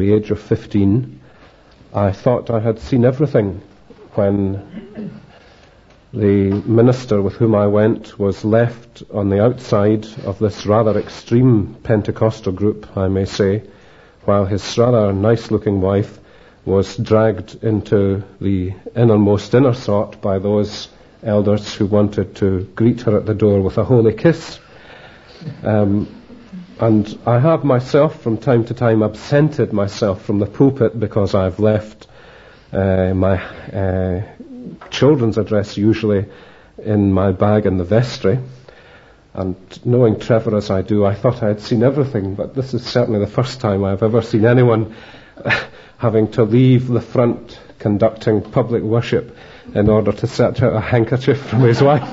the age of 15, I thought I had seen everything when the minister with whom I went was left on the outside of this rather extreme Pentecostal group, I may say, while his rather nice-looking wife was dragged into the innermost inner sort by those elders who wanted to greet her at the door with a holy kiss. And I have myself, from time to time, absented myself from the pulpit because I've left my children's address usually in my bag in the vestry. And knowing Trevor as I do, I thought I had seen everything, but this is certainly the first time I've ever seen anyone having to leave the front conducting public worship in order to search out a handkerchief from his wife.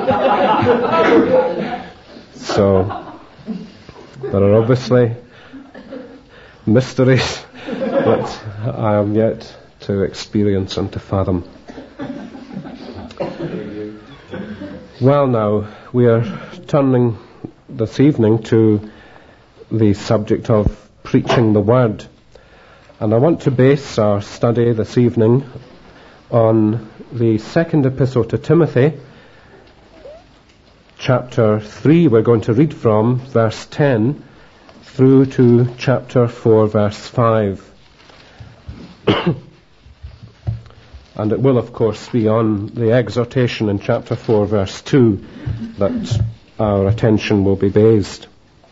So there are obviously mysteries that I am yet to experience and to fathom. Well, now, we are turning this evening to the subject of preaching the Word. And I want to base our study this evening on the second epistle to Timothy, chapter 3. We're going to read from verse 10 through to chapter 4, verse 5. And it will, of course, be on the exhortation in chapter 4, verse 2 that our attention will be based.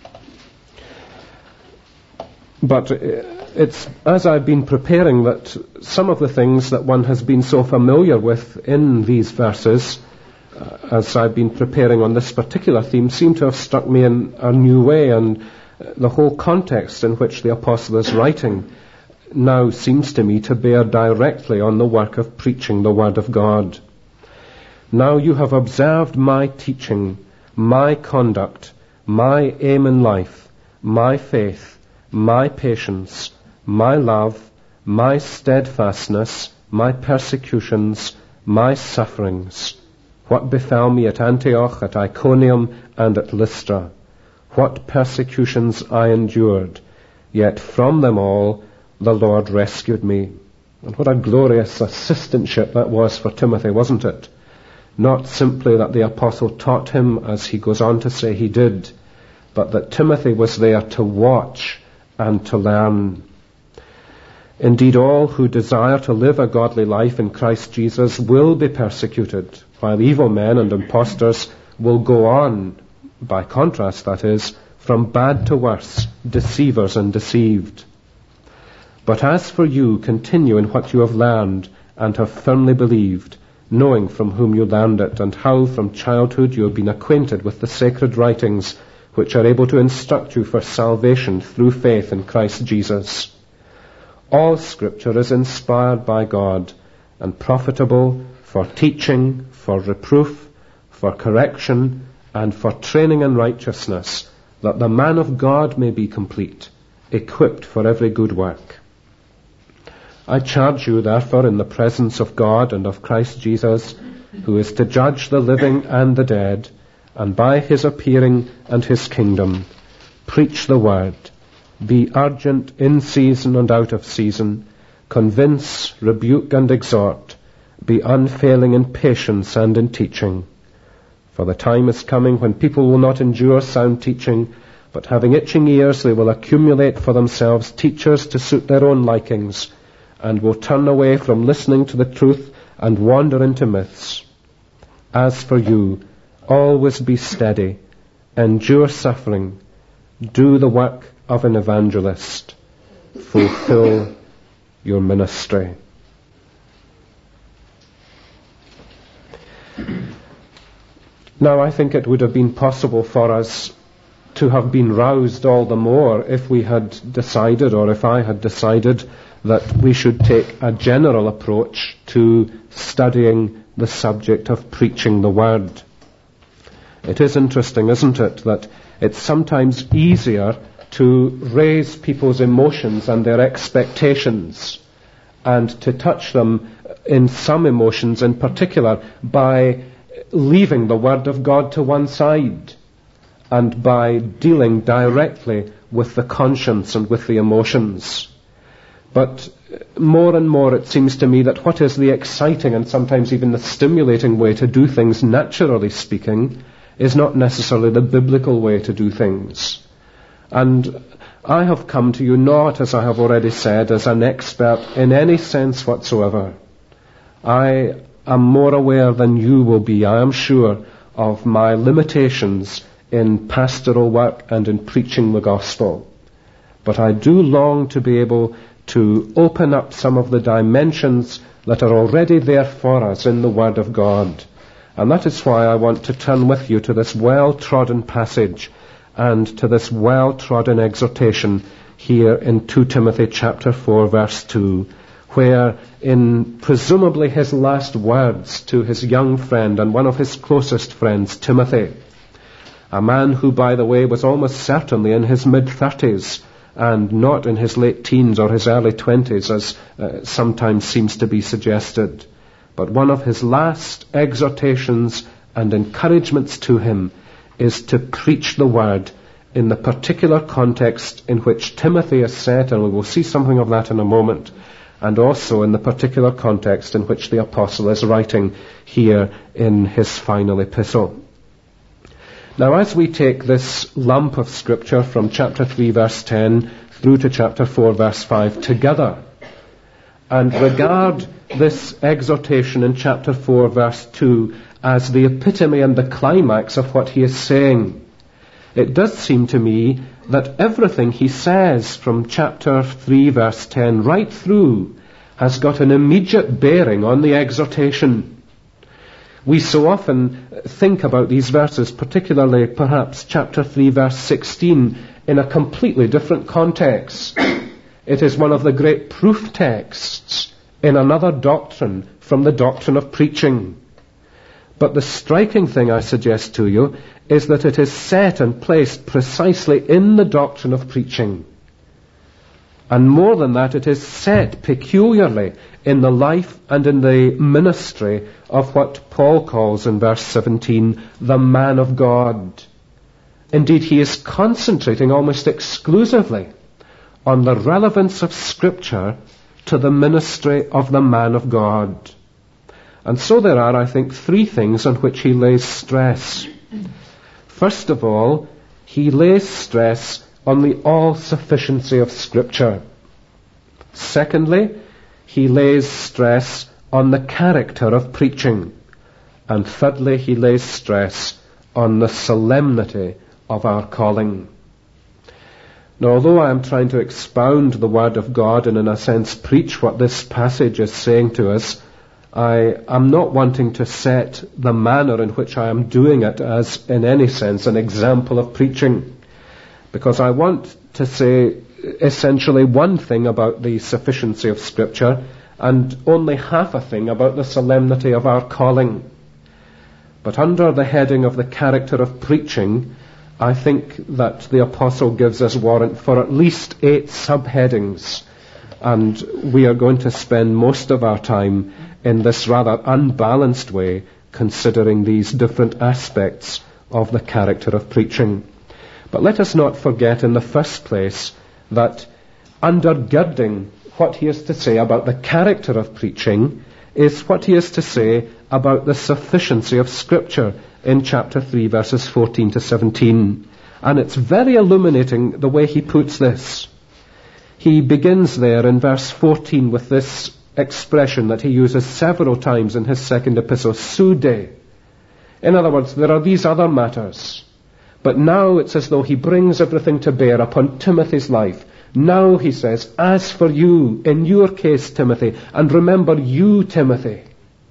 But it's as I've been preparing that some of the things that one has been so familiar with in these verses, as I've been preparing on this particular theme, seem to have struck me in a new way, and the whole context in which the apostle is writing now seems to me to bear directly on the work of preaching the Word of God. Now you have observed my teaching, my conduct, my aim in life, my faith, my patience, my love, my steadfastness, my persecutions, my sufferings, what befell me at Antioch, at Iconium, and at Lystra, what persecutions I endured, yet from them all the Lord rescued me. And what a glorious assistantship that was for Timothy, wasn't it? Not simply that the apostle taught him, as he goes on to say he did, but that Timothy was there to watch and to learn. Indeed, all who desire to live a godly life in Christ Jesus will be persecuted, while evil men and impostors will go on, by contrast that is, from bad to worse, deceivers and deceived. But as for you, continue in what you have learned and have firmly believed, knowing from whom you learned it, and how from childhood you have been acquainted with the sacred writings, which are able to instruct you for salvation through faith in Christ Jesus. All Scripture is inspired by God and profitable for teaching, for reproof, for correction, and for training in righteousness, that the man of God may be complete, equipped for every good work. I charge you, therefore, in the presence of God and of Christ Jesus, who is to judge the living and the dead, and by his appearing and his kingdom, preach the word, be urgent in season and out of season, convince, rebuke and exhort, be unfailing in patience and in teaching. For the time is coming when people will not endure sound teaching, but having itching ears they will accumulate for themselves teachers to suit their own likings, and will turn away from listening to the truth and wander into myths. As for you, always be steady, endure suffering, do the work of an evangelist, fulfill your ministry. Now, I think it would have been possible for us to have been roused all the more if we had decided, or if I had decided, that we should take a general approach to studying the subject of preaching the Word. It is interesting, isn't it, that it's sometimes easier to raise people's emotions and their expectations and to touch them in some emotions in particular by leaving the Word of God to one side and by dealing directly with the conscience and with the emotions. But more and more it seems to me that what is the exciting and sometimes even the stimulating way to do things, naturally speaking, is not necessarily the biblical way to do things. And I have come to you not, as I have already said, as an expert in any sense whatsoever. I am more aware than you will be, I am sure, of my limitations in pastoral work and in preaching the gospel. But I do long to be able to open up some of the dimensions that are already there for us in the Word of God. And that is why I want to turn with you to this well-trodden passage and to this well-trodden exhortation here in 2 Timothy chapter 4 verse 2, where in presumably his last words to his young friend and one of his closest friends, Timothy, a man who, by the way, was almost certainly in his mid-30s and not in his late teens or his early 20s, as sometimes seems to be suggested. But one of his last exhortations and encouragements to him is to preach the word in the particular context in which Timothy is set, and we will see something of that in a moment, and also in the particular context in which the apostle is writing here in his final epistle. Now, as we take this lump of Scripture from chapter 3 verse 10 through to chapter 4 verse 5 together, and regard this exhortation in chapter 4 verse 2 as the epitome and the climax of what he is saying, it does seem to me that everything he says from chapter 3 verse 10 right through has got an immediate bearing on the exhortation. We so often think about these verses, particularly perhaps chapter 3 verse 16, in a completely different context. It is one of the great proof texts in another doctrine from the doctrine of preaching. But the striking thing I suggest to you is that it is set and placed precisely in the doctrine of preaching. And more than that, it is set peculiarly in the life and in the ministry of what Paul calls in verse 17, the man of God. Indeed, he is concentrating almost exclusively on the relevance of Scripture to the ministry of the man of God. And so there are, I think, three things on which he lays stress. First of all, he lays stress on the all-sufficiency of Scripture. Secondly, he lays stress on the character of preaching. And thirdly, he lays stress on the solemnity of our calling. Now, although I am trying to expound the Word of God and in a sense preach what this passage is saying to us, I am not wanting to set the manner in which I am doing it as, in any sense, an example of preaching. Because I want to say essentially one thing about the sufficiency of Scripture and only half a thing about the solemnity of our calling. But under the heading of the character of preaching, I think that the apostle gives us warrant for at least 8 subheadings, and we are going to spend most of our time in this rather unbalanced way considering these different aspects of the character of preaching. But let us not forget in the first place that undergirding what he is to say about the character of preaching is what he is to say about the sufficiency of Scripture in chapter 3 verses 14 to 17. And it's very illuminating the way he puts this. He begins there in verse 14 with this expression that he uses several times in his second epistle, sude. In other words, there are these other matters. But now it's as though he brings everything to bear upon Timothy's life. Now, he says, as for you, in your case, Timothy, and remember you, Timothy.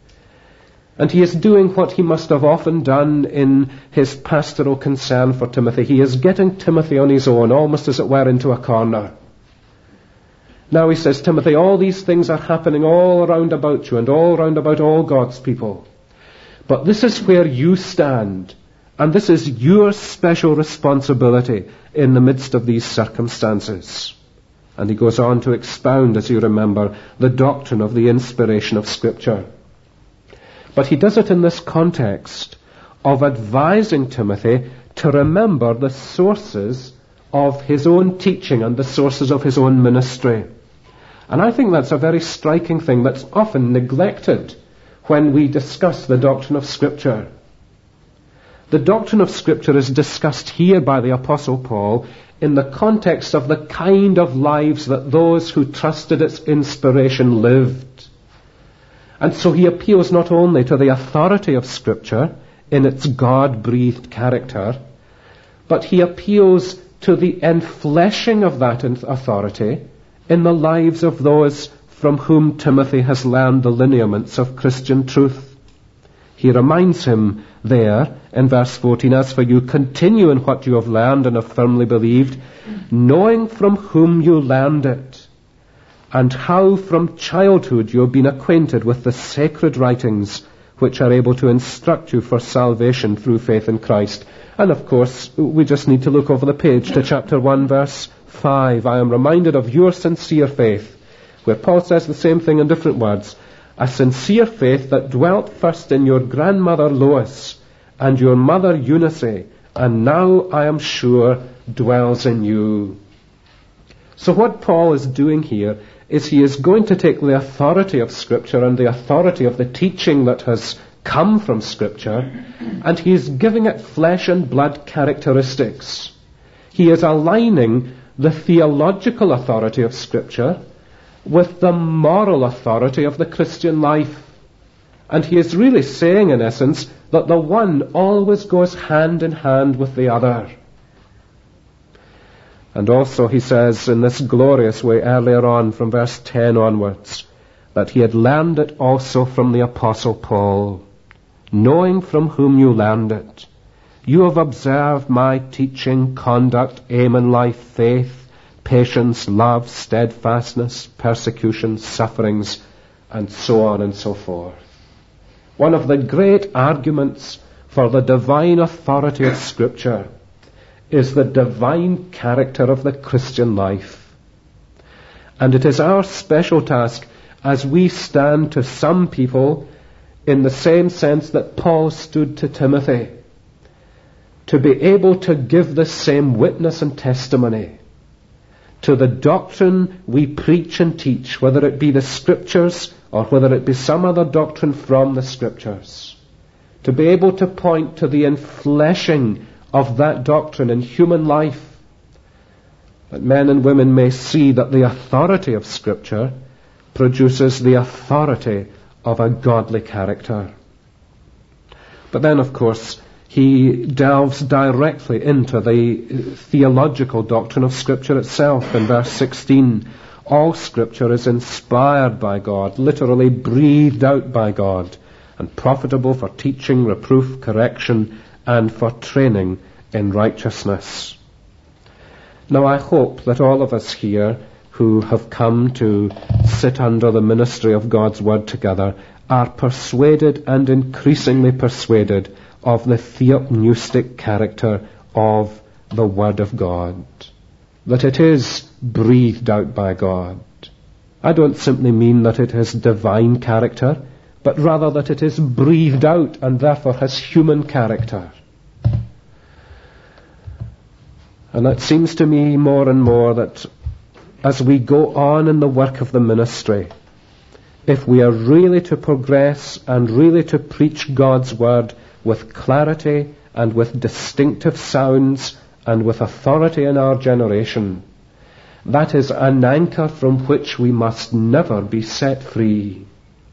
And he is doing what he must have often done in his pastoral concern for Timothy. He is getting Timothy on his own, almost as it were into a corner. Now he says, Timothy, all these things are happening all around about you and all around about all God's people. But this is where you stand. And this is your special responsibility in the midst of these circumstances. And he goes on to expound, as you remember, the doctrine of the inspiration of Scripture. But he does it in this context of advising Timothy to remember the sources of his own teaching and the sources of his own ministry. And I think that's a very striking thing that's often neglected when we discuss the doctrine of Scripture. The doctrine of Scripture is discussed here by the Apostle Paul in the context of the kind of lives that those who trusted its inspiration lived. And so he appeals not only to the authority of Scripture in its God-breathed character, but he appeals to the enfleshing of that authority in the lives of those from whom Timothy has learned the lineaments of Christian truth. He reminds him there in verse 14, "As for you, continue in what you have learned and have firmly believed, knowing from whom you learned it, and how from childhood you have been acquainted with the sacred writings, which are able to instruct you for salvation through faith in Christ." And of course, we just need to look over the page to chapter 1, verse 5. "I am reminded of your sincere faith," where Paul says the same thing in different words. "A sincere faith that dwelt first in your grandmother Lois and your mother Eunice, and now, I am sure, dwells in you." So what Paul is doing here is he is going to take the authority of Scripture and the authority of the teaching that has come from Scripture, and he is giving it flesh and blood characteristics. He is aligning the theological authority of Scripture with the moral authority of the Christian life. And he is really saying, in essence, that the one always goes hand in hand with the other. And also he says in this glorious way earlier on, from verse 10 onwards, that he had learned it also from the Apostle Paul, knowing from whom you learned it. You have observed my teaching, conduct, aim in life, faith, patience, love, steadfastness, persecution, sufferings, and so on and so forth. One of the great arguments for the divine authority of Scripture is the divine character of the Christian life. And it is our special task as we stand to some people in the same sense that Paul stood to Timothy, to be able to give the same witness and testimony to the doctrine we preach and teach, whether it be the Scriptures or whether it be some other doctrine from the Scriptures, to be able to point to the enfleshing of that doctrine in human life, that men and women may see that the authority of Scripture produces the authority of a godly character. But then, of course, he delves directly into the theological doctrine of Scripture itself. In verse 16, all Scripture is inspired by God, literally breathed out by God, and profitable for teaching, reproof, correction, and for training in righteousness. Now I hope that all of us here who have come to sit under the ministry of God's Word together are persuaded and increasingly persuaded of the theopneustic character of the Word of God, that it is breathed out by God. I don't simply mean that it has divine character, but rather that it is breathed out and therefore has human character. And it seems to me more and more that as we go on in the work of the ministry, if we are really to progress and really to preach God's Word with clarity and with distinctive sounds and with authority in our generation, that is an anchor from which we must never be set free.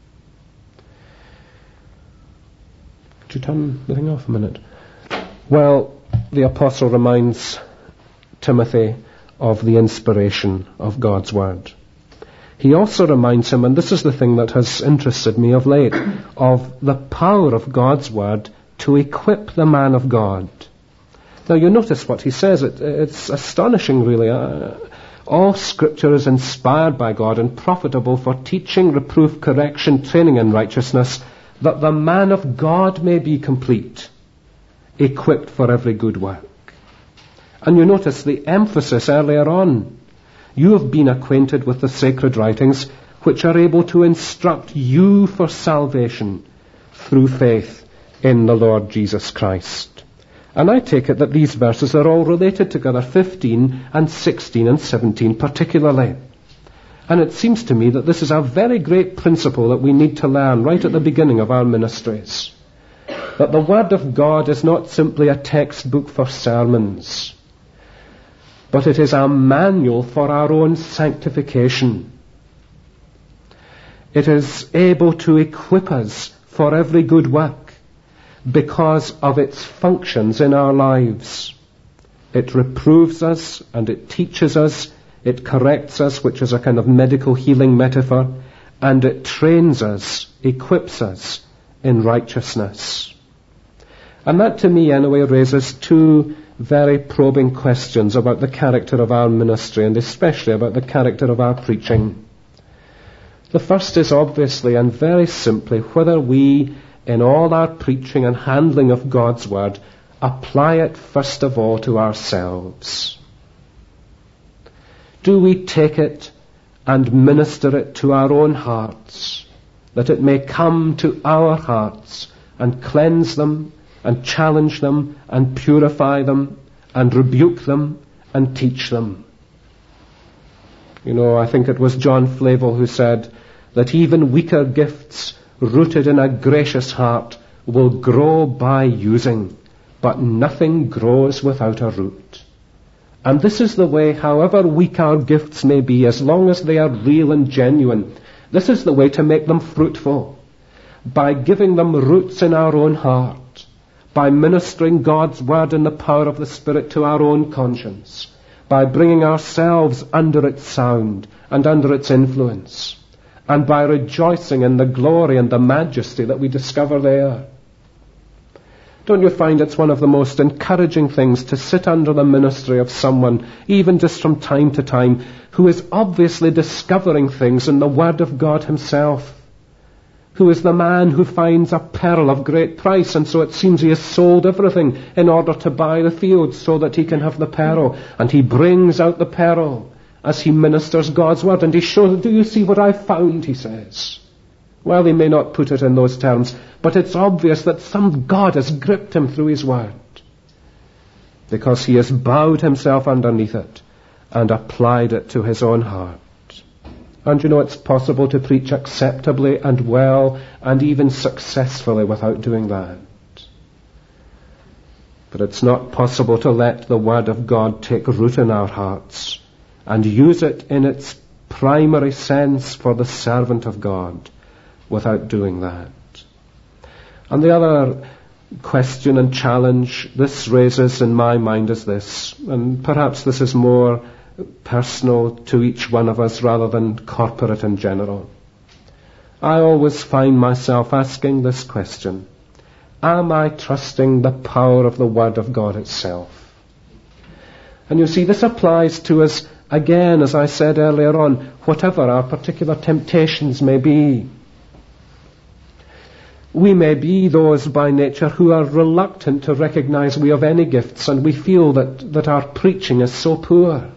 Could you turn the thing off a minute? Well, the apostle reminds Timothy of the inspiration of God's Word. He also reminds him, and this is the thing that has interested me of late, of the power of God's Word to equip the man of God. Now you notice what he says. It's astonishing, really. All Scripture is inspired by God and profitable for teaching, reproof, correction, training in righteousness, that the man of God may be complete, equipped for every good work. And you notice the emphasis earlier on. You have been acquainted with the sacred writings, which are able to instruct you for salvation through faith in the Lord Jesus Christ. And I take it that these verses are all related together, 15 and 16 and 17 particularly. And it seems to me that this is a very great principle that we need to learn right at the beginning of our ministries. That the Word of God is not simply a textbook for sermons, but it is a manual for our own sanctification. It is able to equip us for every good work because of its functions in our lives. It reproves us and it teaches us, it corrects us, which is a kind of medical healing metaphor, and it trains us, equips us in righteousness. And that to me anyway raises two very probing questions about the character of our ministry and especially about the character of our preaching. The first is obviously and very simply whether we, in all our preaching and handling of God's Word, apply it first of all to ourselves. Do we take it and minister it to our own hearts, that it may come to our hearts and cleanse them and challenge them and purify them and rebuke them and teach them? You know, I think it was John Flavel who said that even weaker gifts rooted in a gracious heart will grow by using, but nothing grows without a root. And this is the way, however weak our gifts may be, as long as they are real and genuine, this is the way to make them fruitful, by giving them roots in our own heart, by ministering God's Word in the power of the Spirit to our own conscience, by bringing ourselves under its sound and under its influence, and by rejoicing in the glory and the majesty that we discover there. Don't you find it's one of the most encouraging things to sit under the ministry of someone, even just from time to time, who is obviously discovering things in the Word of God himself, who is the man who finds a pearl of great price, and so it seems he has sold everything in order to buy the field so that he can have the pearl, and he brings out the pearl as he ministers God's Word, and he shows, do you see what I found, he says. Well, he may not put it in those terms, but it's obvious that some God has gripped him through his Word, because he has bowed himself underneath it and applied it to his own heart. And you know, it's possible to preach acceptably and well and even successfully without doing that. But it's not possible to let the Word of God take root in our hearts and use it in its primary sense for the servant of God without doing that. And the other question and challenge this raises in my mind is this, and perhaps this is more personal to each one of us rather than corporate in general. I always find myself asking this question: am I trusting the power of the Word of God itself? And you see, this applies to us again, as I said earlier on, whatever our particular temptations may be. We may be those by nature who are reluctant to recognize we have any gifts, and we feel that our preaching is so poor.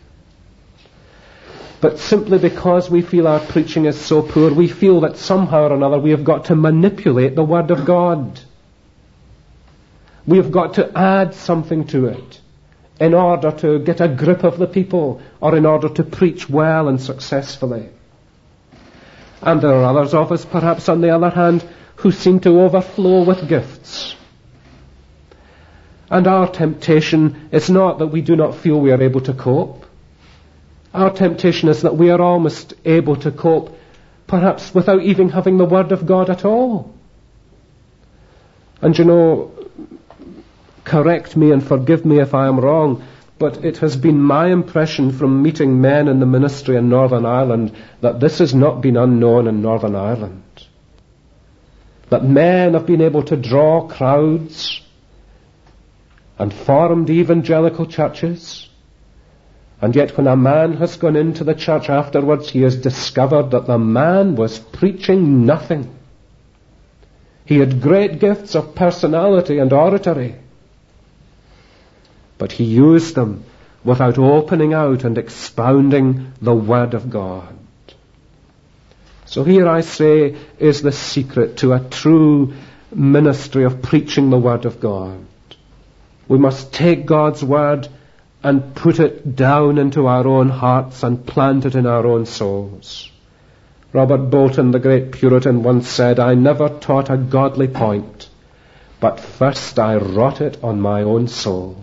But simply because we feel our preaching is so poor, we feel that somehow or another we have got to manipulate the Word of God. We have got to add something to it in order to get a grip of the people, or in order to preach well and successfully. And there are others of us, perhaps on the other hand, who seem to overflow with gifts. And our temptation is not that we do not feel we are able to cope. Our temptation is that we are almost able to cope, perhaps without even having the Word of God at all. And you know, correct me and forgive me if I am wrong, but it has been my impression from meeting men in the ministry in Northern Ireland that this has not been unknown in Northern Ireland. That men have been able to draw crowds and formed evangelical churches, and yet when a man has gone into the church afterwards, he has discovered that the man was preaching nothing. He had great gifts of personality and oratory, but he used them without opening out and expounding the Word of God. So here, I say, is the secret to a true ministry of preaching the Word of God. We must take God's Word and put it down into our own hearts and plant it in our own souls. Robert Bolton, the great Puritan, once said, "I never taught a godly point, but first I wrought it on my own soul."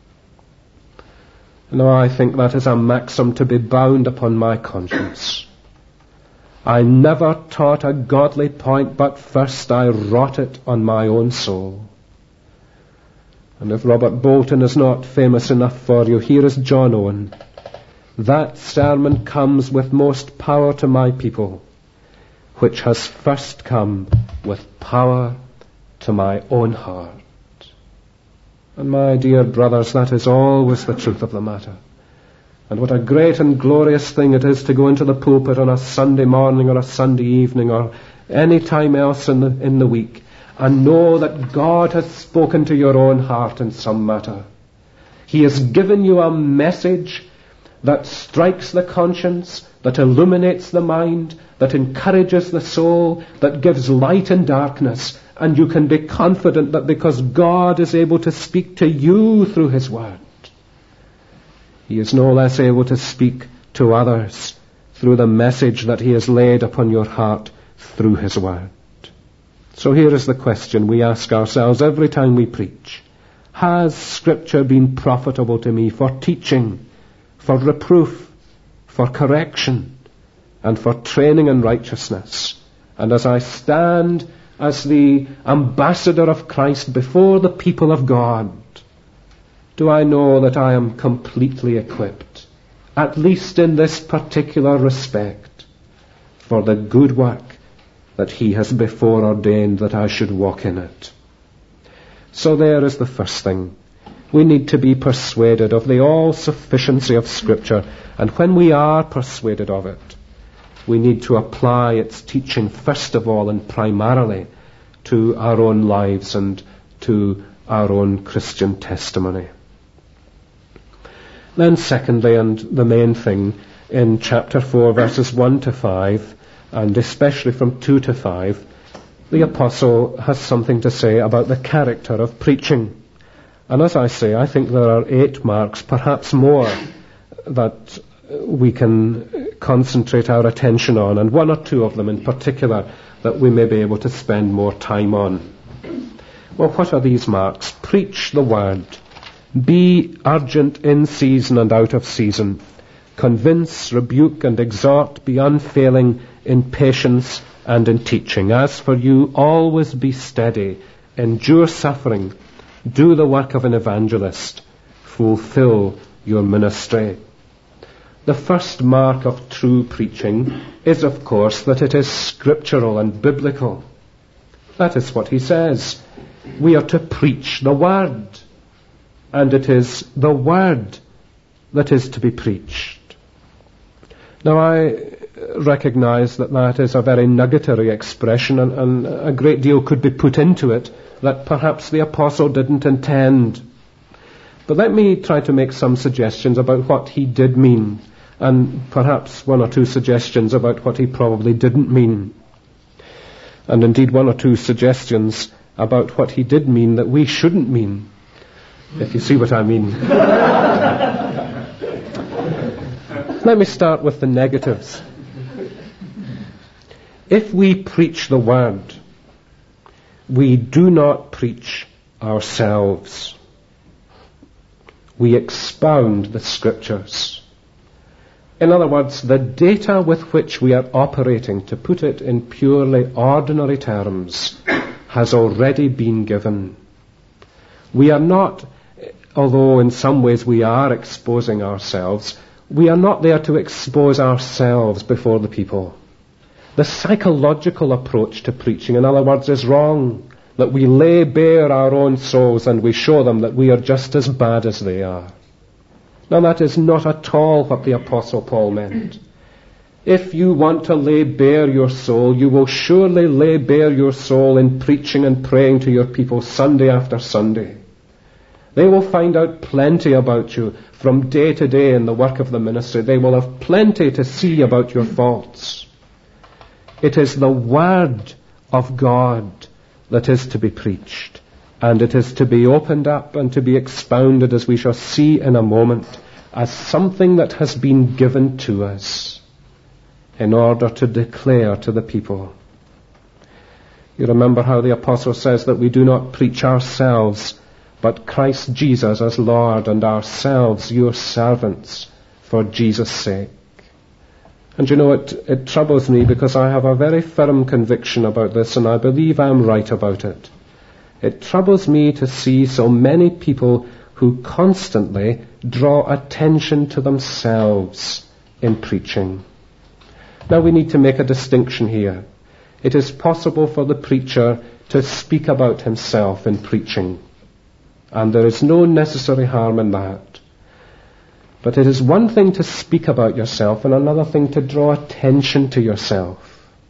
Now I think that is a maxim to be bound upon my conscience. I never taught a godly point, but first I wrought it on my own soul. And if Robert Bolton is not famous enough for you, here is John Owen. "That sermon comes with most power to my people, which has first come with power to my own heart." And my dear brothers, that is always the truth of the matter. And what a great and glorious thing it is to go into the pulpit on a Sunday morning or a Sunday evening or any time else in the week and know that God has spoken to your own heart in some matter. He has given you a message that strikes the conscience, that illuminates the mind, that encourages the soul, that gives light in darkness. And you can be confident that because God is able to speak to you through His Word, He is no less able to speak to others through the message that He has laid upon your heart through His Word. So here is the question we ask ourselves every time we preach. Has Scripture been profitable to me for teaching, for reproof, for correction, and for training in righteousness? And as I stand as the ambassador of Christ before the people of God, do I know that I am completely equipped, at least in this particular respect, for the good work that He has before ordained that I should walk in it? So there is the first thing. We need to be persuaded of the all-sufficiency of Scripture, and when we are persuaded of it, we need to apply its teaching first of all and primarily to our own lives and to our own Christian testimony. Then secondly, and the main thing, in chapter 4 verses 1 to 5 and especially from 2 to 5, the Apostle has something to say about the character of preaching. And as I say, I think there are 8 marks, perhaps more, that we can concentrate our attention on, and 1 or 2 of them in particular that we may be able to spend more time on. Well, what are these marks? Preach the Word. Be urgent in season and out of season. Convince, rebuke, and exhort. Be unfailing in patience and in teaching. As for you, always be steady. Endure suffering. Do the work of an evangelist. Fulfill your ministry. The first mark of true preaching is, of course, that it is scriptural and biblical. That is what he says. We are to preach the Word, and it is the Word that is to be preached. Now, I recognize that is a very nugatory expression, and a great deal could be put into it that perhaps the Apostle didn't intend. But let me try to make some suggestions about what he did mean, and perhaps 1 or 2 suggestions about what he probably didn't mean. And indeed 1 or 2 suggestions about what he did mean that we shouldn't mean, if you see what I mean. Let me start with the negatives. If we preach the Word, we do not preach ourselves. We expound the Scriptures. In other words, the data with which we are operating, to put it in purely ordinary terms, has already been given. We are not, although in some ways we are exposing ourselves, we are not there to expose ourselves before the people. The psychological approach to preaching, in other words, is wrong. That we lay bare our own souls and we show them that we are just as bad as they are. Now that is not at all what the Apostle Paul meant. If you want to lay bare your soul, you will surely lay bare your soul in preaching and praying to your people Sunday after Sunday. They will find out plenty about you from day to day in the work of the ministry. They will have plenty to see about your faults. It is the Word of God that is to be preached. And it is to be opened up and to be expounded, as we shall see in a moment, as something that has been given to us in order to declare to the people. You remember how the apostle says that we do not preach ourselves, but Christ Jesus as Lord, and ourselves your servants for Jesus' sake. And you know, it troubles me because I have a very firm conviction about this, and I believe I'm right about it. It troubles me to see so many people who constantly draw attention to themselves in preaching. Now we need to make a distinction here. It is possible for the preacher to speak about himself in preaching, and there is no necessary harm in that. But it is one thing to speak about yourself and another thing to draw attention to yourself.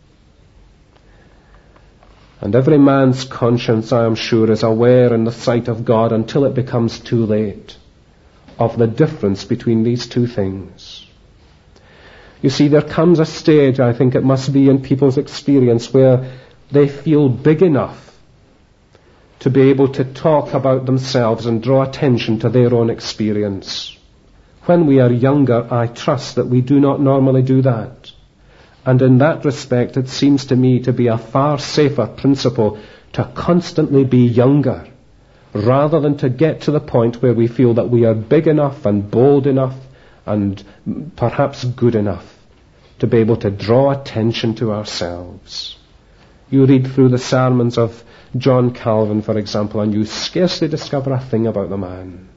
And every man's conscience, I am sure, is aware in the sight of God until it becomes too late of the difference between these two things. You see, there comes a stage, I think it must be in people's experience, where they feel big enough to be able to talk about themselves and draw attention to their own experience. When we are younger, I trust that we do not normally do that. And in that respect, it seems to me to be a far safer principle to constantly be younger, rather than to get to the point where we feel that we are big enough and bold enough and perhaps good enough to be able to draw attention to ourselves. You read through the sermons of John Calvin, for example, and you scarcely discover a thing about the man.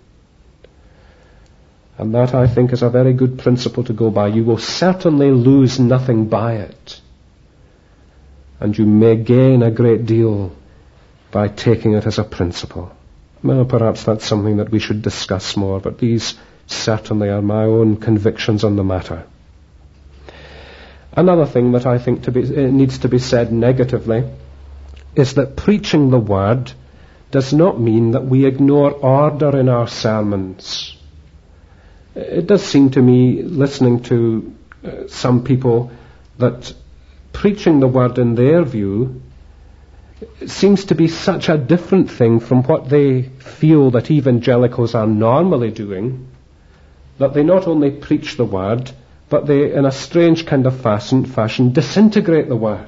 And that, I think, is a very good principle to go by. You will certainly lose nothing by it. And you may gain a great deal by taking it as a principle. Well, perhaps that's something that we should discuss more, but these certainly are my own convictions on the matter. Another thing that I think needs to be said negatively is that preaching the word does not mean that we ignore order in our sermons. It does seem to me, listening to some people, that preaching the word in their view seems to be such a different thing from what they feel that evangelicals are normally doing, that they not only preach the word, but they, in a strange kind of fashion, disintegrate the word.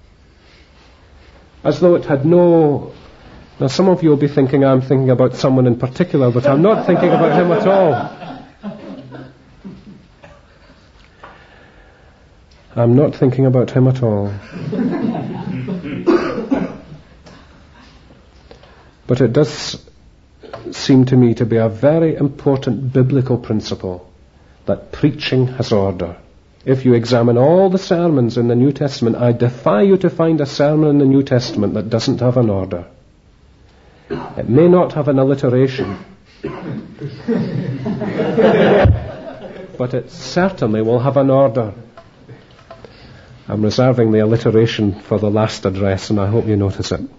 As though it had no... Now, some of you will be thinking I'm thinking about someone in particular, but I'm not thinking about him at all. I'm not thinking about him at all. But it does seem to me to be a very important biblical principle that preaching has order. If you examine all the sermons in the New Testament, I defy you to find a sermon in the New Testament that doesn't have an order. It may not have an alliteration, but it certainly will have an order. I'm reserving the alliteration for the last address, and I hope you notice it.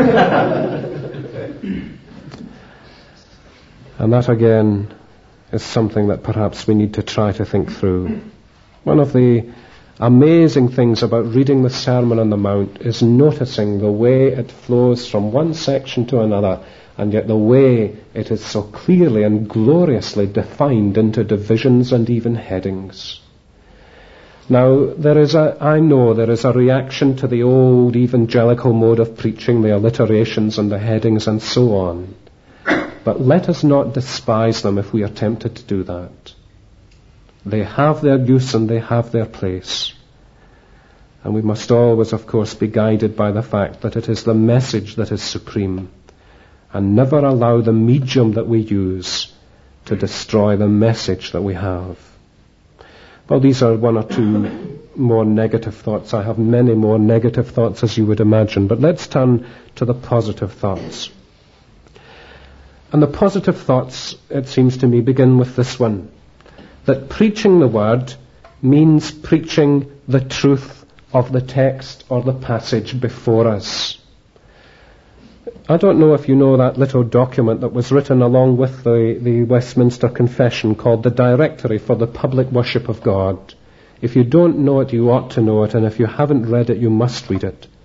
And that again is something that perhaps we need to try to think through. One of the amazing things about reading the Sermon on the Mount is noticing the way it flows from one section to another, and yet the way it is so clearly and gloriously defined into divisions and even headings. Now, I know there is a reaction to the old evangelical mode of preaching, the alliterations and the headings and so on. But let us not despise them if we are tempted to do that. They have their use and they have their place. And we must always, of course, be guided by the fact that it is the message that is supreme, and never allow the medium that we use to destroy the message that we have. Well, these are one or two more negative thoughts. I have many more negative thoughts, as you would imagine, but let's turn to the positive thoughts. And the positive thoughts, it seems to me, begin with this one, that preaching the word means preaching the truth of the text or the passage before us. I don't know if you know that little document that was written along with the Westminster Confession called the Directory for the Public Worship of God. If you don't know it, you ought to know it, and if you haven't read it, you must read it.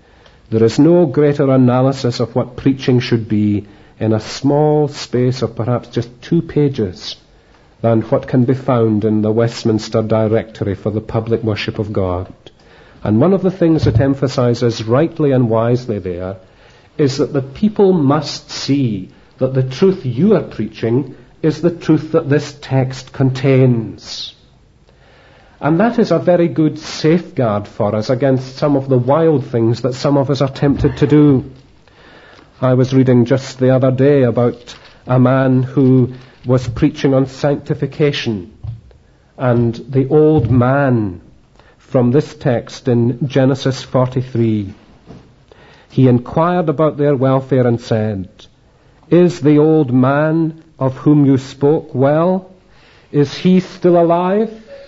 There is no greater analysis of what preaching should be in a small space of perhaps just 2 pages than what can be found in the Westminster Directory for the Public Worship of God. And one of the things it emphasizes rightly and wisely there is that the people must see that the truth you are preaching is the truth that this text contains. And that is a very good safeguard for us against some of the wild things that some of us are tempted to do. I was reading just the other day about a man who was preaching on sanctification, and the old man from this text in Genesis 43. He inquired about their welfare and said, "Is the old man of whom you spoke well? Is he still alive?"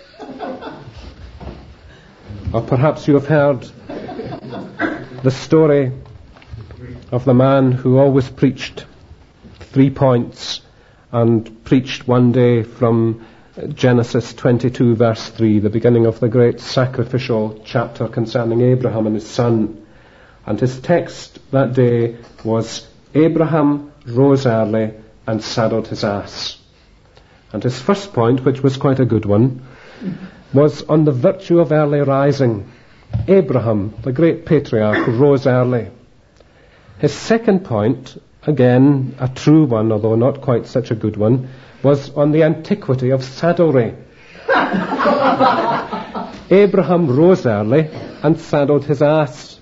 Or perhaps you have heard the story of the man who always preached 3 points and preached one day from Genesis 22 verse 3, the beginning of the great sacrificial chapter concerning Abraham and his son. And his text that day was, "Abraham rose early and saddled his ass." And his first point, which was quite a good one, was on the virtue of early rising. Abraham, the great patriarch, rose early. His second point, again a true one, although not quite such a good one, was on the antiquity of saddlery. Abraham rose early and saddled his ass.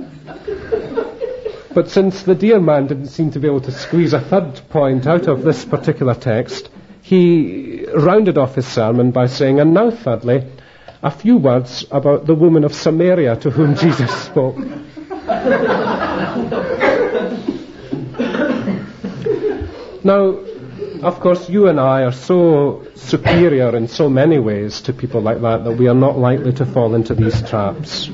But since the dear man didn't seem to be able to squeeze a third point out of this particular text, he rounded off his sermon by saying, "And now thirdly, a few words about the woman of Samaria to whom Jesus spoke." Now, of course, you and I are so superior in so many ways to people like that we are not likely to fall into these traps.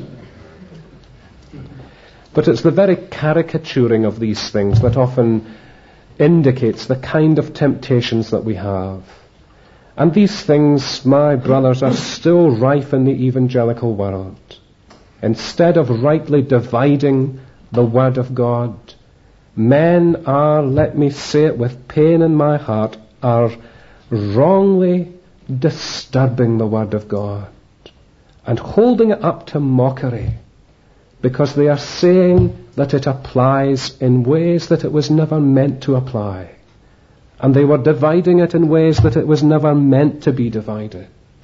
But it's the very caricaturing of these things that often indicates the kind of temptations that we have. And these things, my brothers, are still rife in the evangelical world. Instead of rightly dividing the Word of God, men are, let me say it with pain in my heart, are wrongly disturbing the Word of God and holding it up to mockery because they are saying that it applies in ways that it was never meant to apply. And they were dividing it in ways that it was never meant to be divided.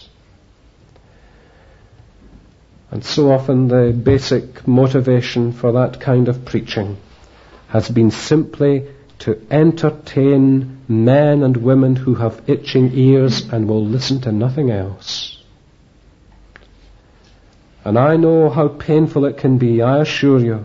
And so often the basic motivation for that kind of preaching has been simply to entertain men and women who have itching ears and will listen to nothing else. And I know how painful it can be, I assure you.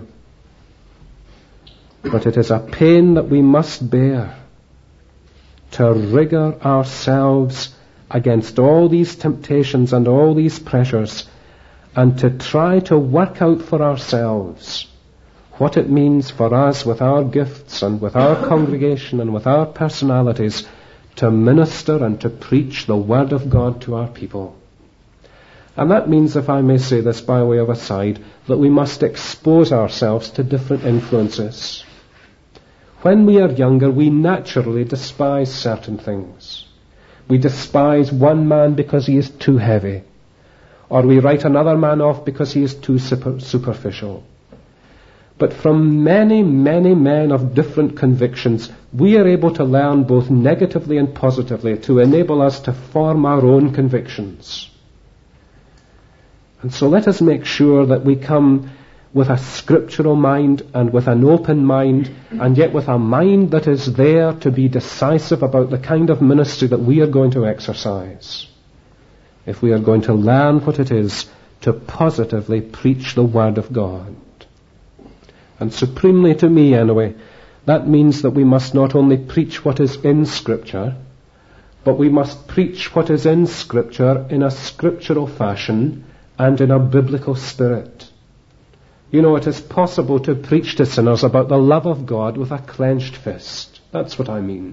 But it is a pain that we must bear, to rigor ourselves against all these temptations and all these pressures, and to try to work out for ourselves what it means for us with our gifts and with our congregation and with our personalities to minister and to preach the Word of God to our people. And that means, if I may say this by way of aside, that we must expose ourselves to different influences. When we are younger, we naturally despise certain things. We despise one man because he is too heavy, or we write another man off because he is too superficial. But from many, many men of different convictions, we are able to learn both negatively and positively to enable us to form our own convictions. And so let us make sure that we come with a scriptural mind and with an open mind, and yet with a mind that is there to be decisive about the kind of ministry that we are going to exercise, if we are going to learn what it is to positively preach the Word of God. And supremely to me anyway, that means that we must not only preach what is in Scripture, but we must preach what is in Scripture in a scriptural fashion and in a biblical spirit. You know, it is possible to preach to sinners about the love of God with a clenched fist. That's what I mean.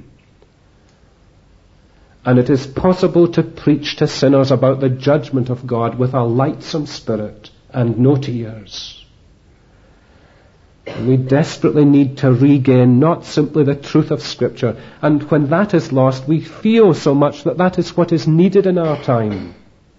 And it is possible to preach to sinners about the judgment of God with a lightsome spirit and no tears. We desperately need to regain not simply the truth of Scripture. And when that is lost, we feel so much that that is what is needed in our time.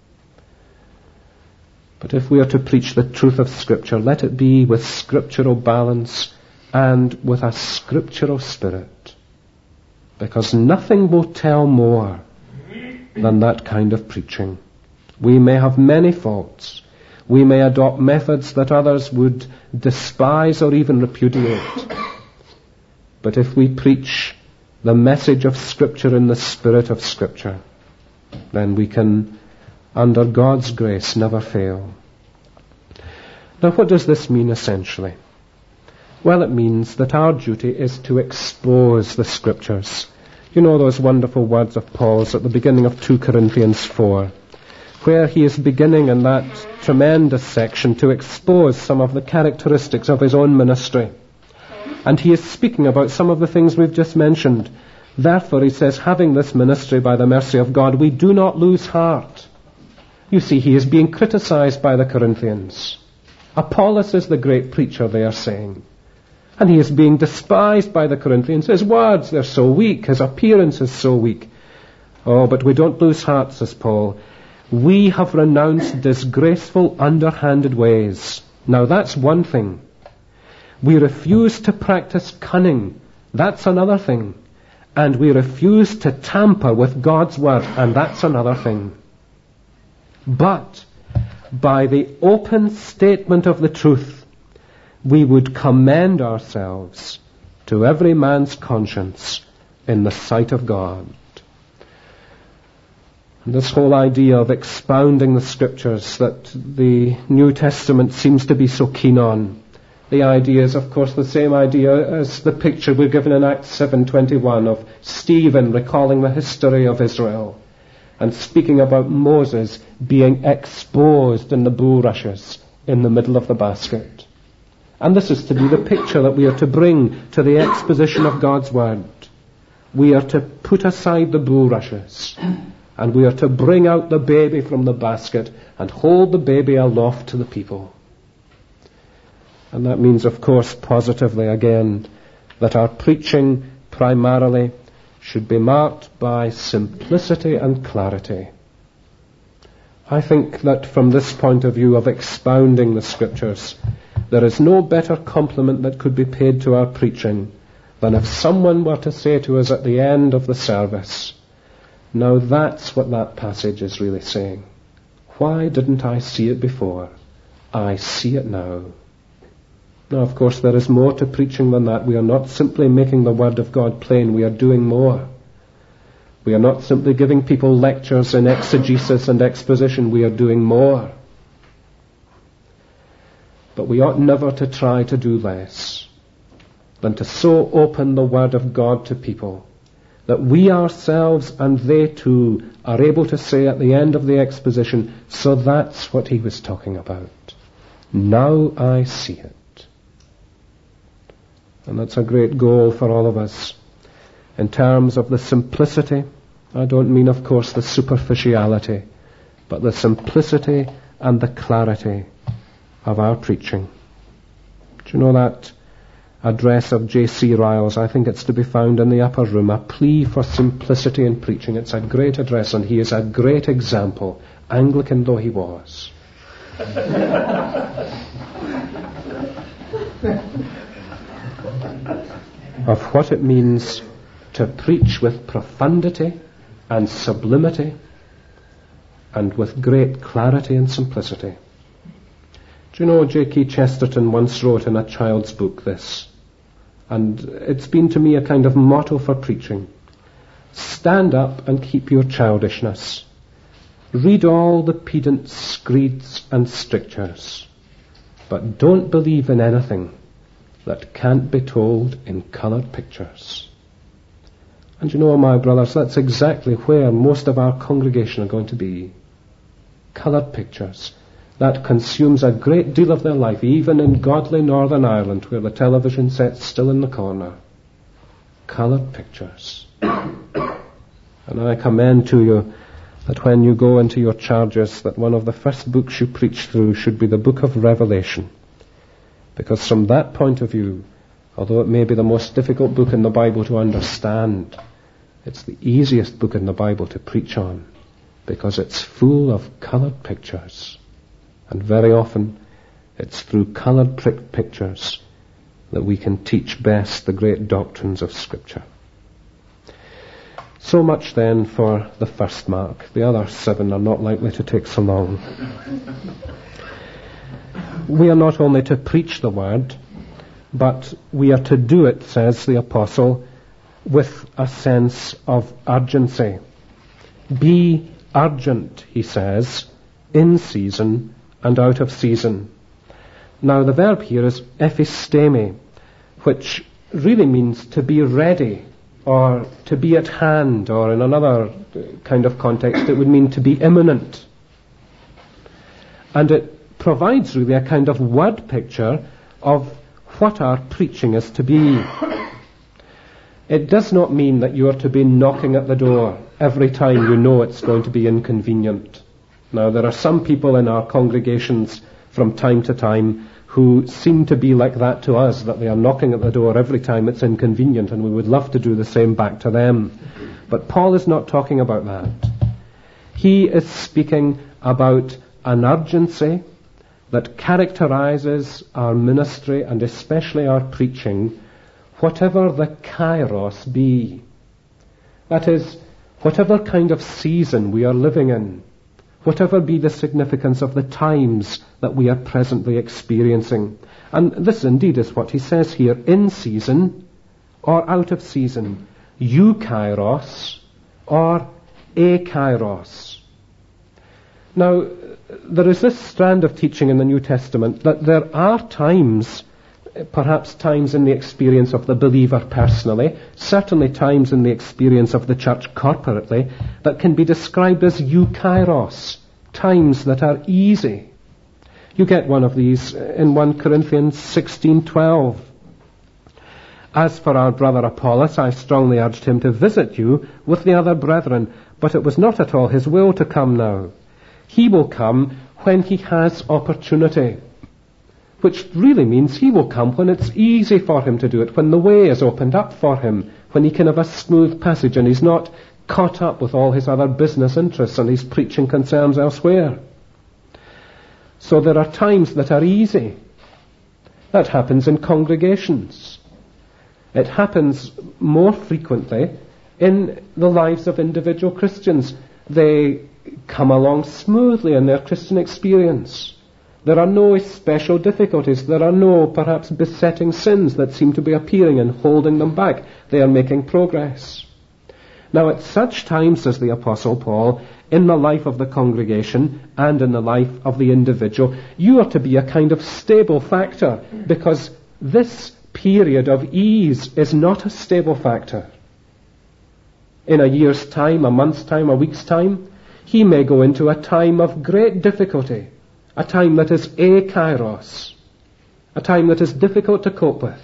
But if we are to preach the truth of Scripture, let it be with scriptural balance and with a scriptural spirit. Because nothing will tell more than that kind of preaching. We may have many faults. We may adopt methods that others would despise or even repudiate. But if we preach the message of Scripture in the spirit of Scripture, then we can, under God's grace, never fail. Now, what does this mean essentially? Well, it means that our duty is to expose the Scriptures. You know those wonderful words of Paul's at the beginning of 2 Corinthians 4, where he is beginning in that tremendous section to expose some of the characteristics of his own ministry. And he is speaking about some of the things we've just mentioned. Therefore, he says, having this ministry by the mercy of God, we do not lose heart. You see, he is being criticized by the Corinthians. Apollos is the great preacher, they are saying. And he is being despised by the Corinthians. His words, they're so weak. His appearance is so weak. Oh, but we don't lose heart, says Paul. We have renounced disgraceful, underhanded ways. Now that's one thing. We refuse to practice cunning. That's another thing. And we refuse to tamper with God's word. And that's another thing. But by the open statement of the truth, we would commend ourselves to every man's conscience in the sight of God. And this whole idea of expounding the Scriptures that the New Testament seems to be so keen on, the idea is, of course, the same idea as the picture we're given in Acts 7:21 of Stephen recalling the history of Israel and speaking about Moses being exposed in the bulrushes in the middle of the basket. And this is to be the picture that we are to bring to the exposition of God's Word. We are to put aside the bulrushes, and we are to bring out the baby from the basket and hold the baby aloft to the people. And that means, of course, positively again, that our preaching primarily should be marked by simplicity and clarity. I think that from this point of view of expounding the Scriptures, there is no better compliment that could be paid to our preaching than if someone were to say to us at the end of the service, now that's what that passage is really saying. Why didn't I see it before? I see it now. Now, of course, there is more to preaching than that. We are not simply making the Word of God plain. We are doing more. We are not simply giving people lectures in exegesis and exposition. We are doing more. But we ought never to try to do less than to so open the Word of God to people that we ourselves and they too are able to say at the end of the exposition, so that's what he was talking about. Now I see it. And that's a great goal for all of us. In terms of the simplicity, I don't mean, of course, the superficiality, but the simplicity and the clarity of our preaching. Do you know that address of J.C. Ryle's? I think it's to be found in the upper room, a plea for simplicity in preaching. It's a great address, and he is a great example, Anglican though he was. Of what it means to preach with profundity and sublimity and with great clarity and simplicity. Do you know, J.K. Chesterton once wrote in a child's book this, and it's been to me a kind of motto for preaching. Stand up and keep your childishness. Read all the pedant screeds and strictures, but don't believe in anything that can't be told in coloured pictures. And you know, my brothers, that's exactly where most of our congregation are going to be. Coloured pictures. That consumes a great deal of their life, even in godly Northern Ireland, where the television set's still in the corner. Coloured pictures. And I commend to you that when you go into your charges, that one of the first books you preach through should be the book of Revelation. Because from that point of view, although it may be the most difficult book in the Bible to understand, it's the easiest book in the Bible to preach on, because it's full of coloured pictures. And very often, it's through coloured pictures that we can teach best the great doctrines of Scripture. So much then for the first mark. The other 7 are not likely to take so long. We are not only to preach the word, but we are to do it, says the apostle, with a sense of urgency. Be urgent, he says, in season and out of season. Now the verb here is ephistemi, which really means to be ready, or to be at hand, or in another kind of context it would mean to be imminent. And it provides really a kind of word picture of what our preaching is to be. It does not mean that you are to be knocking at the door every time you know it's going to be inconvenient. Now, there are some people in our congregations from time to time who seem to be like that to us, that they are knocking at the door every time it's inconvenient, and we would love to do the same back to them. But Paul is not talking about that. He is speaking about an urgency that characterizes our ministry and especially our preaching, whatever the kairos be. That is, whatever kind of season we are living in, whatever be the significance of the times that we are presently experiencing. And this indeed is what he says here, in season or out of season, eukairos or akairos. Now, there is this strand of teaching in the New Testament that there are times, perhaps times in the experience of the believer personally, certainly times in the experience of the church corporately, that can be described as eukairos, times that are easy. You get one of these in 1 Corinthians 16:12. As for our brother Apollos, I strongly urged him to visit you with the other brethren, but it was not at all his will to come now. He will come when he has opportunity, which really means he will come when it's easy for him to do it, when the way is opened up for him, when he can have a smooth passage and he's not caught up with all his other business interests and his preaching concerns elsewhere. So there are times that are easy. That happens in congregations. It happens more frequently in the lives of individual Christians. They come along smoothly in their Christian experience. There are no special difficulties. There are no, perhaps, besetting sins that seem to be appearing and holding them back. They are making progress. Now, at such times, says the Apostle Paul, in the life of the congregation and in the life of the individual, you are to be a kind of stable factor, because this period of ease is not a stable factor. In a year's time, a month's time, a week's time, he may go into a time of great difficulty, a time that is akairos, a time that is difficult to cope with.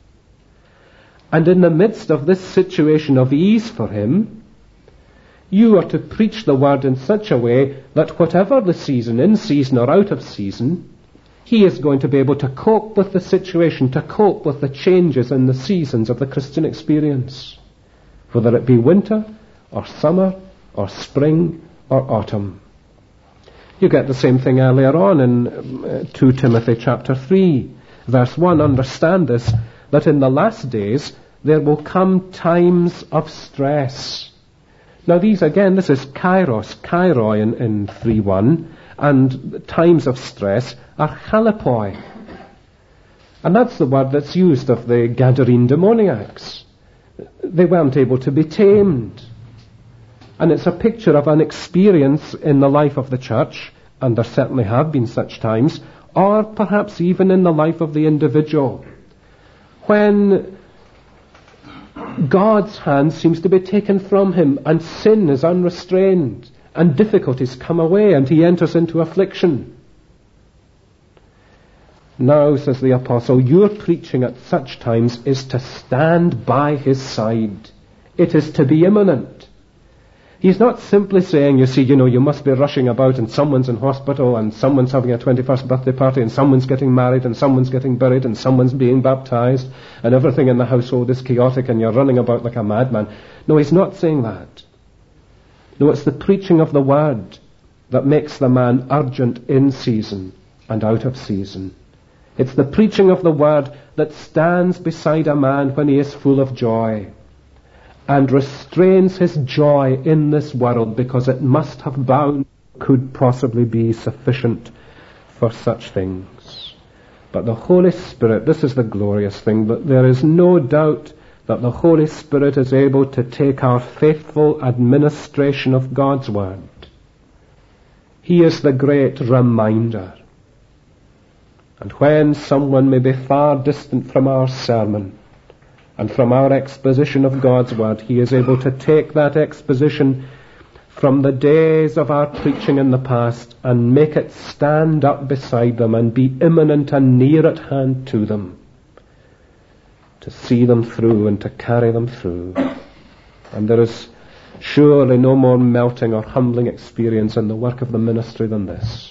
And in the midst of this situation of ease for him, you are to preach the word in such a way that whatever the season, in season or out of season, he is going to be able to cope with the situation, to cope with the changes in the seasons of the Christian experience, whether it be winter or summer or spring or autumn. You get the same thing earlier on in 2 Timothy chapter 3, verse 1. Understand this, that in the last days there will come times of stress. Now these, again, this is kairos, kairoi in 3:1, and times of stress are chalipoi. And that's the word that's used of the Gadarene demoniacs. They weren't able to be tamed. And it's a picture of an experience in the life of the church, and there certainly have been such times, or perhaps even in the life of the individual, when God's hand seems to be taken from him, and sin is unrestrained, and difficulties come away, and he enters into affliction. Now, says the Apostle, your preaching at such times is to stand by his side. It is to be imminent. He's not simply saying, you see, you must be rushing about and someone's in hospital and someone's having a 21st birthday party and someone's getting married and someone's getting buried and someone's being baptized and everything in the household is chaotic and you're running about like a madman. No, he's not saying that. No, it's the preaching of the word that makes the man urgent in season and out of season. It's the preaching of the word that stands beside a man when he is full of joy and restrains his joy in this world because it must have bound, could possibly be sufficient for such things. But the Holy Spirit, this is the glorious thing, that there is no doubt that the Holy Spirit is able to take our faithful administration of God's Word. He is the great reminder. And when someone may be far distant from our sermon, and from our exposition of God's Word, he is able to take that exposition from the days of our preaching in the past and make it stand up beside them and be imminent and near at hand to them, to see them through and to carry them through. And there is surely no more melting or humbling experience in the work of the ministry than this.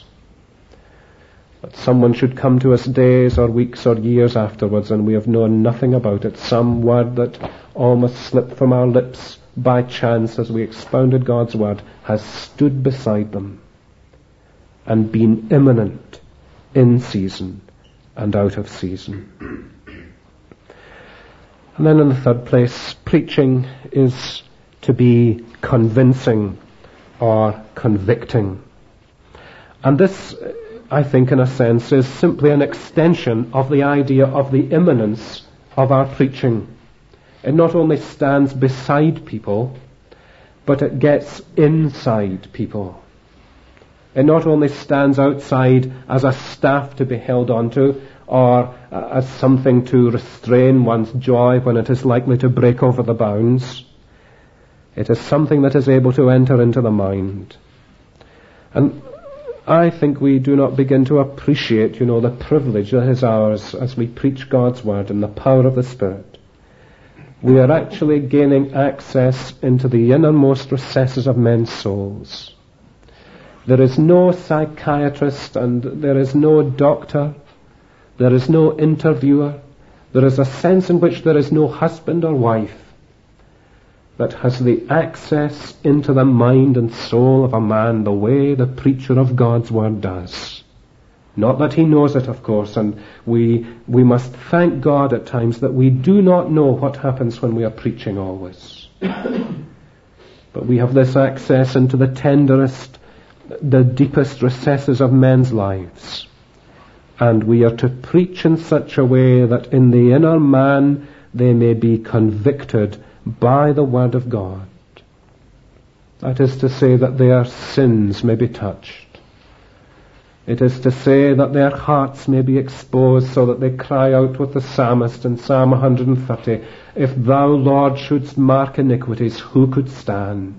That someone should come to us days or weeks or years afterwards and we have known nothing about it. Some word that almost slipped from our lips by chance as we expounded God's word has stood beside them and been imminent in season and out of season. And then in the third place, preaching is to be convincing or convicting. And this, I think, in a sense, is simply an extension of the idea of the imminence of our preaching. It not only stands beside people, but it gets inside people. It not only stands outside as a staff to be held onto, or as something to restrain one's joy when it is likely to break over the bounds. It is something that is able to enter into the mind. And I think we do not begin to appreciate, the privilege that is ours as we preach God's word in the power of the Spirit. We are actually gaining access into the innermost recesses of men's souls. There is no psychiatrist and there is no doctor. There is no interviewer. There is a sense in which there is no husband or wife that has the access into the mind and soul of a man the way the preacher of God's word does. Not that he knows it, of course, and we must thank God at times that we do not know what happens when we are preaching always. But we have this access into the tenderest, the deepest recesses of men's lives. And we are to preach in such a way that in the inner man they may be convicted by the word of God. That is to say that their sins may be touched. It is to say that their hearts may be exposed so that they cry out with the psalmist in Psalm 130, "If thou, Lord, shouldst mark iniquities, who could stand?"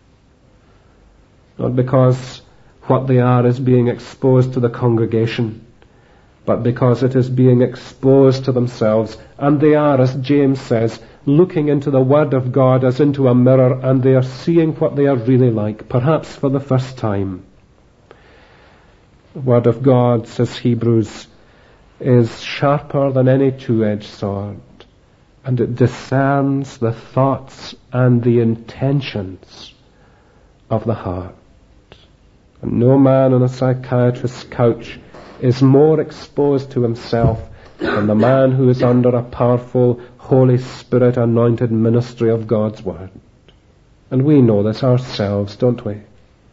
Not because what they are is being exposed to the congregation, but because it is being exposed to themselves, and they are, as James says, looking into the Word of God as into a mirror, and they are seeing what they are really like, perhaps for the first time. The Word of God, says Hebrews, is sharper than any two-edged sword, and it discerns the thoughts and the intentions of the heart. And no man on a psychiatrist's couch is more exposed to himself than the man who is under a powerful, Holy Spirit anointed ministry of God's Word. And we know this ourselves, don't we?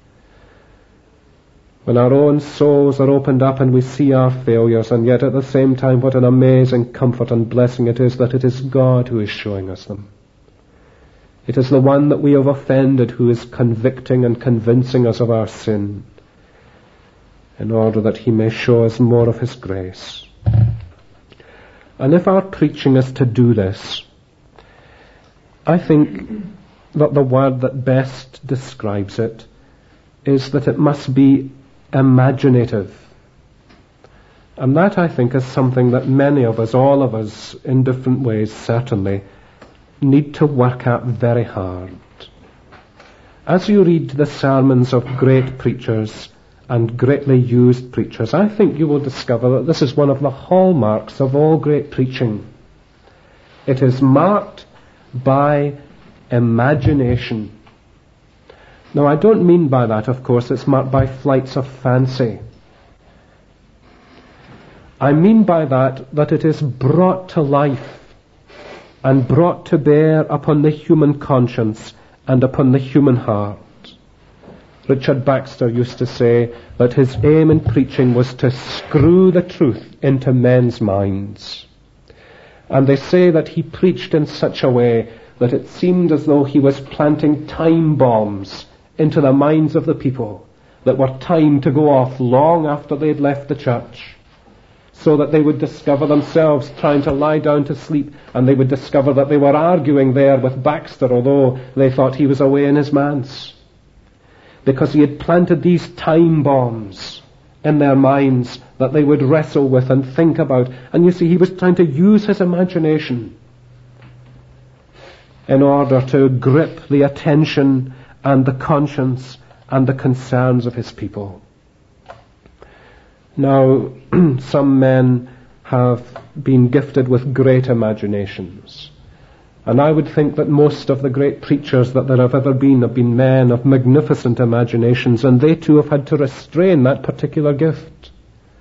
When our own souls are opened up and we see our failures, and yet at the same time what an amazing comfort and blessing it is that it is God who is showing us them. It is the one that we have offended who is convicting and convincing us of our sin, in order that he may show us more of his grace. And if our preaching is to do this, I think that the word that best describes it is that it must be imaginative. And that, I think, is something that many of us, all of us, in different ways certainly, need to work at very hard. as you read the sermons of great preachers and greatly used preachers, I think you will discover that this is one of the hallmarks of all great preaching. It is marked by imagination. Now, I don't mean by that, of course, it's marked by flights of fancy. I mean by that it is brought to life and brought to bear upon the human conscience and upon the human heart. Richard Baxter used to say that his aim in preaching was to screw the truth into men's minds. And they say that he preached in such a way that it seemed as though he was planting time bombs into the minds of the people that were timed to go off long after they'd left the church, so that they would discover themselves trying to lie down to sleep, and they would discover that they were arguing there with Baxter, although they thought he was away in his manse. Because he had planted these time bombs in their minds that they would wrestle with and think about. And you see, he was trying to use his imagination in order to grip the attention and the conscience and the concerns of his people. Now, some men have been gifted with great imaginations. And I would think that most of the great preachers that there have ever been have been men of magnificent imaginations, and they too have had to restrain that particular gift.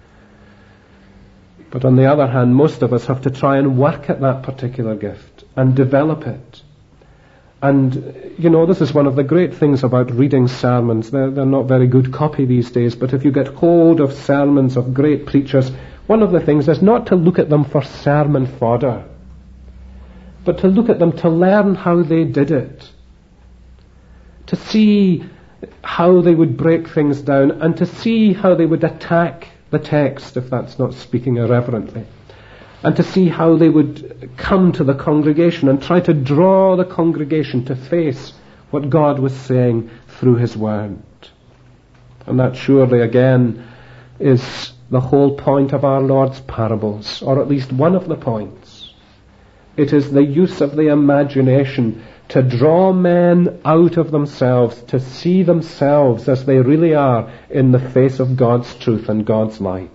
But on the other hand, most of us have to try and work at that particular gift and develop it. And, you know, this is one of the great things about reading sermons. They're not very good copy these days, but if you get hold of sermons of great preachers, one of the things is not to look at them for sermon fodder, but to look at them to learn how they did it, to see how they would break things down, and to see how they would attack the text, if that's not speaking irreverently, and to see how they would come to the congregation and try to draw the congregation to face what God was saying through His Word. And that surely again is the whole point of our Lord's parables, or at least one of the points. It is the use of the imagination to draw men out of themselves, to see themselves as they really are in the face of God's truth and God's light.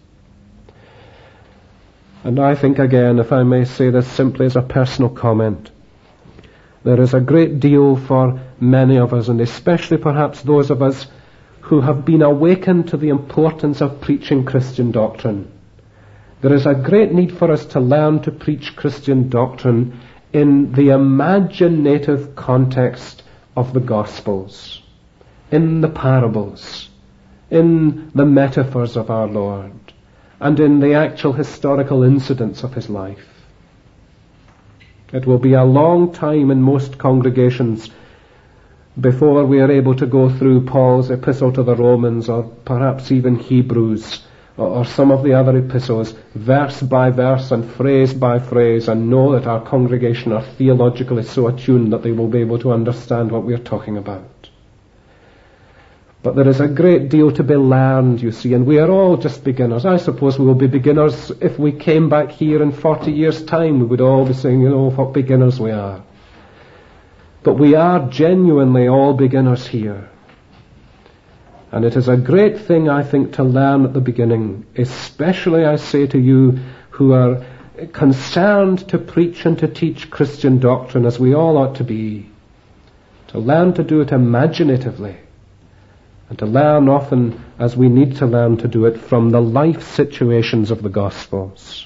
And I think again, if I may say this simply as a personal comment, there is a great deal for many of us, and especially perhaps those of us who have been awakened to the importance of preaching Christian doctrine. There is a great need for us to learn to preach Christian doctrine in the imaginative context of the Gospels, in the parables, in the metaphors of our Lord, and in the actual historical incidents of His life. It will be a long time in most congregations before we are able to go through Paul's epistle to the Romans, or perhaps even Hebrews, or some of the other epistles, verse by verse and phrase by phrase, and know that our congregation are theologically so attuned that they will be able to understand what we are talking about. But there is a great deal to be learned, you see, and we are all just beginners. I suppose we will be beginners if we came back here in 40 years' time. We would all be saying, you know, what beginners we are. But we are genuinely all beginners here. And it is a great thing, I think, to learn at the beginning, especially, I say to you, who are concerned to preach and to teach Christian doctrine, as we all ought to be, to learn to do it imaginatively, and to learn often, as we need to learn to do it, from the life situations of the Gospels.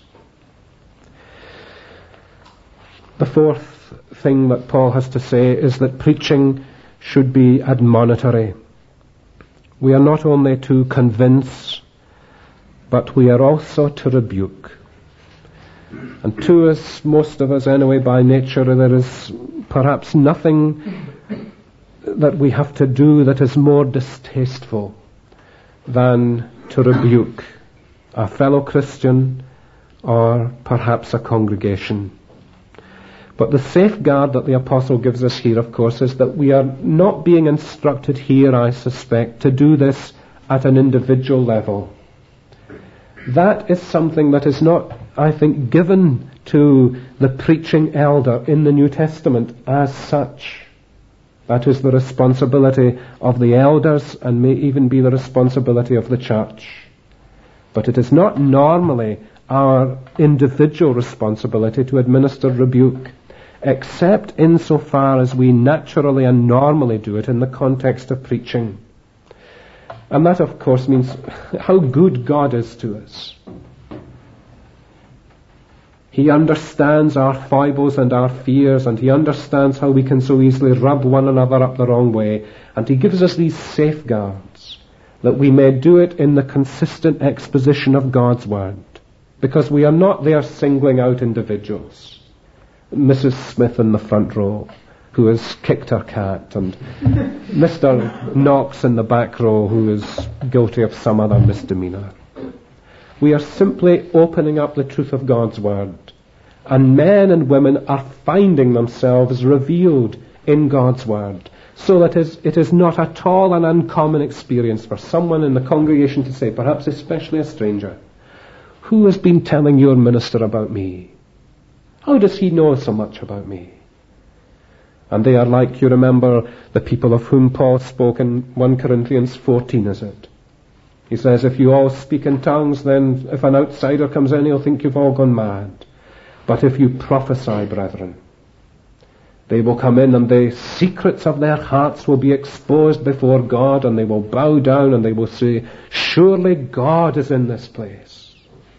The fourth thing that Paul has to say is that preaching should be admonitory. We are not only to convince, but we are also to rebuke. And to us, most of us anyway, by nature, there is perhaps nothing that we have to do that is more distasteful than to rebuke a fellow Christian or perhaps a congregation. But the safeguard that the apostle gives us here, of course, is that we are not being instructed here, I suspect, to do this at an individual level. That is something that is not, I think, given to the preaching elder in the New Testament as such. That is the responsibility of the elders and may even be the responsibility of the church. But it is not normally our individual responsibility to administer rebuke, except insofar as we naturally and normally do it in the context of preaching. And that, of course, means how good God is to us. He understands our foibles and our fears, and He understands how we can so easily rub one another up the wrong way. And He gives us these safeguards that we may do it in the consistent exposition of God's Word. Because we are not there singling out individuals. Mrs. Smith in the front row, who has kicked her cat, and Mr. Knox in the back row, who is guilty of some other misdemeanor. We are simply opening up the truth of God's Word. And men and women are finding themselves revealed in God's Word. So that it is not at all an uncommon experience for someone in the congregation to say, perhaps especially a stranger, who has been telling your minister about me? How does he know so much about me? And they are like, you remember, the people of whom Paul spoke in 1 Corinthians 14, is it? He says, if you all speak in tongues, then if an outsider comes in, he'll think you've all gone mad. But if you prophesy, brethren, they will come in and the secrets of their hearts will be exposed before God, and they will bow down and they will say, surely God is in this place.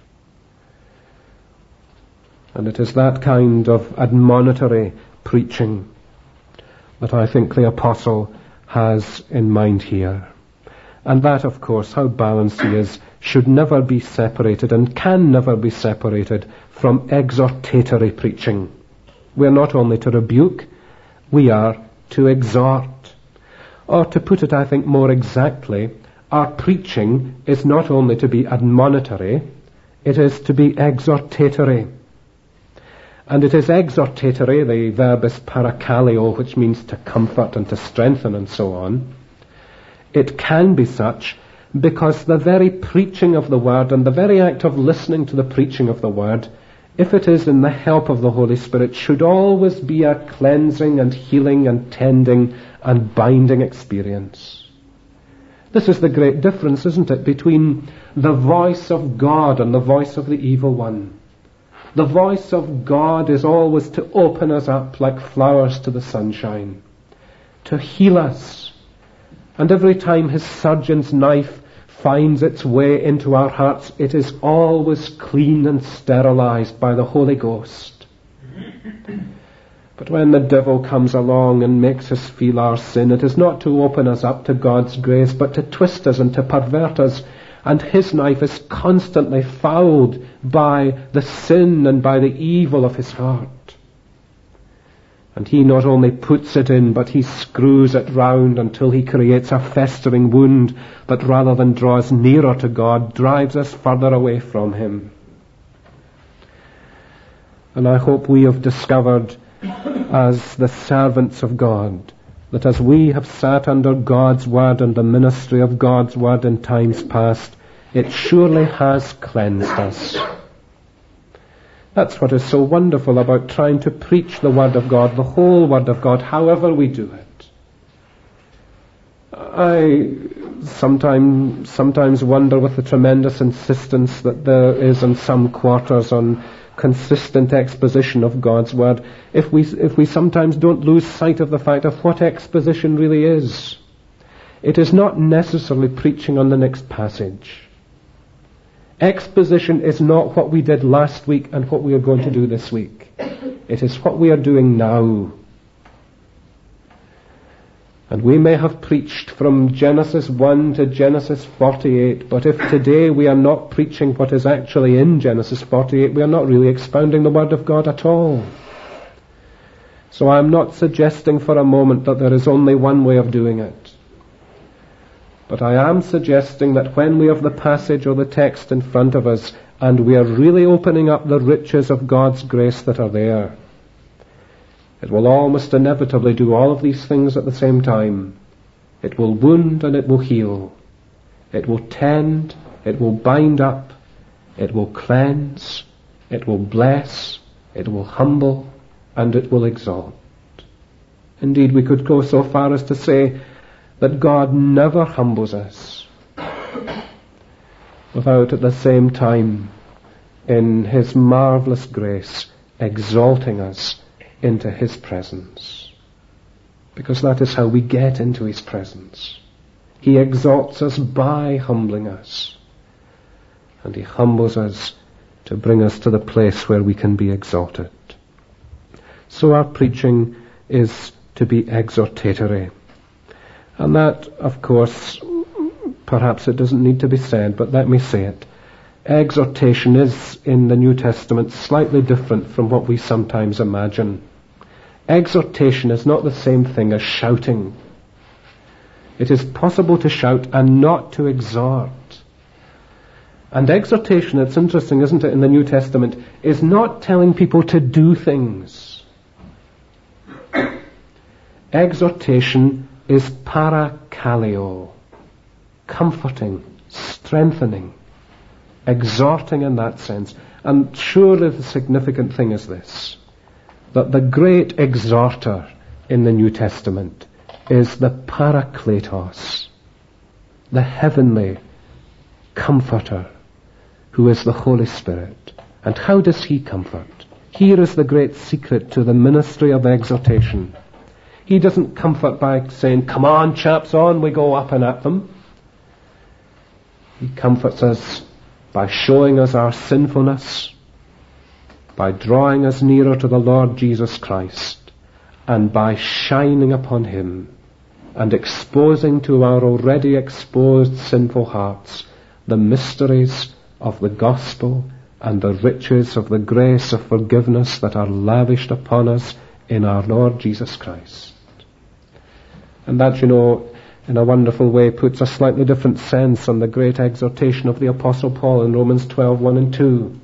And it is that kind of admonitory preaching that I think the apostle has in mind here. And that, of course, how balanced he is, should never be separated and can never be separated from exhortatory preaching. We are not only to rebuke, we are to exhort. Or to put it, I think, more exactly, our preaching is not only to be admonitory, it is to be exhortatory. And it is exhortatory, the verb is parakaleo, which means to comfort and to strengthen and so on. It can be such because the very preaching of the Word and the very act of listening to the preaching of the Word, if it is in the help of the Holy Spirit, should always be a cleansing and healing and tending and binding experience. This is the great difference, isn't it, between the voice of God and the voice of the evil one. The voice of God is always to open us up like flowers to the sunshine, to heal us. And every time His surgeon's knife finds its way into our hearts, it is always clean and sterilized by the Holy Ghost. But when the devil comes along and makes us feel our sin, it is not to open us up to God's grace, but to twist us and to pervert us. And his knife is constantly fouled by the sin and by the evil of his heart. And he not only puts it in, but he screws it round until he creates a festering wound that rather than draw us nearer to God, drives us further away from Him. And I hope we have discovered, as the servants of God, that as we have sat under God's Word and the ministry of God's Word in times past, it surely has cleansed us. That's what is so wonderful about trying to preach the Word of God, the whole Word of God, however we do it. I sometimes wonder with the tremendous insistence that there is in some quarters on consistent exposition of God's Word, if we sometimes don't lose sight of the fact of what exposition really is. It is not necessarily preaching on the next passage. Exposition is not what we did last week and what we are going to do this week. It is what we are doing now. And we may have preached from Genesis 1 to Genesis 48, but if today we are not preaching what is actually in Genesis 48, we are not really expounding the Word of God at all. So I am not suggesting for a moment that there is only one way of doing it. But I am suggesting that when we have the passage or the text in front of us and we are really opening up the riches of God's grace that are there, it will almost inevitably do all of these things at the same time. It will wound and it will heal. It will tend, it will bind up, it will cleanse, it will bless, it will humble, and it will exalt. Indeed, we could go so far as to say that God never humbles us without at the same time, in His marvelous grace, exalting us into His presence. Because that is how we get into His presence. He exalts us by humbling us. And He humbles us to bring us to the place where we can be exalted. So our preaching is to be exhortatory. And that, of course, perhaps it doesn't need to be said, but let me say it. Exhortation is, in the New Testament, slightly different from what we sometimes imagine. Exhortation is not the same thing as shouting. It is possible to shout and not to exhort. And exhortation, it's interesting, isn't it, in the New Testament, is not telling people to do things. Exhortation is parakaleo, comforting, strengthening, exhorting in that sense. And surely the significant thing is this, that the great exhorter in the New Testament is the Parakletos, the heavenly comforter, who is the Holy Spirit. And how does He comfort? Here is the great secret to the ministry of exhortation. He doesn't comfort by saying, "Come on, chaps, on we go up and at them." He comforts us by showing us our sinfulness, by drawing us nearer to the Lord Jesus Christ, and by shining upon Him and exposing to our already exposed sinful hearts the mysteries of the gospel and the riches of the grace of forgiveness that are lavished upon us in our Lord Jesus Christ. And that, you know, in a wonderful way puts a slightly different sense on the great exhortation of the Apostle Paul in Romans 12:1 and 2.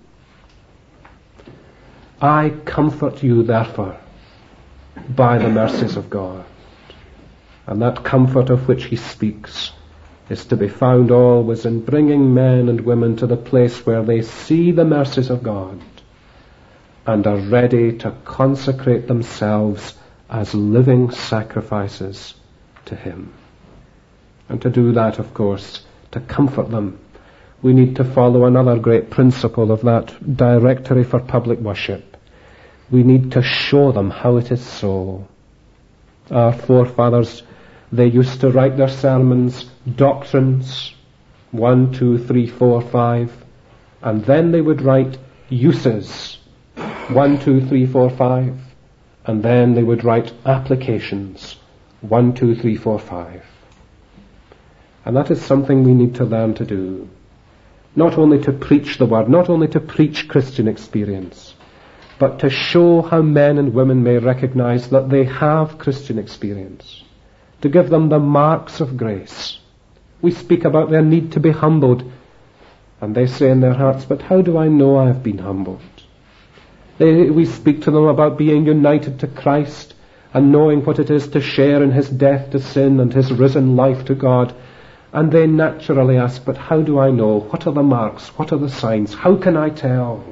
"I comfort you, therefore, by the mercies of God." And that comfort of which he speaks is to be found always in bringing men and women to the place where they see the mercies of God and are ready to consecrate themselves as living sacrifices to Him. And to do that, of course, to comfort them, we need to follow another great principle of that directory for public worship. We need to show them how it is so. Our forefathers, they used to write their sermons, doctrines, 1, 2, 3, 4, 5, and then they would write uses, 1, 2, 3, 4, 5, and then they would write applications, 1, 2, 3, 4, 5. And that is something we need to learn to do. Not only to preach the Word, not only to preach Christian experience, but to show how men and women may recognize that they have Christian experience. To give them the marks of grace. We speak about their need to be humbled, and they say in their hearts, "But how do I know I have been humbled?" We speak to them about being united to Christ and knowing what it is to share in His death to sin and His risen life to God. And they naturally ask, "But how do I know? What are the marks? What are the signs? How can I tell?"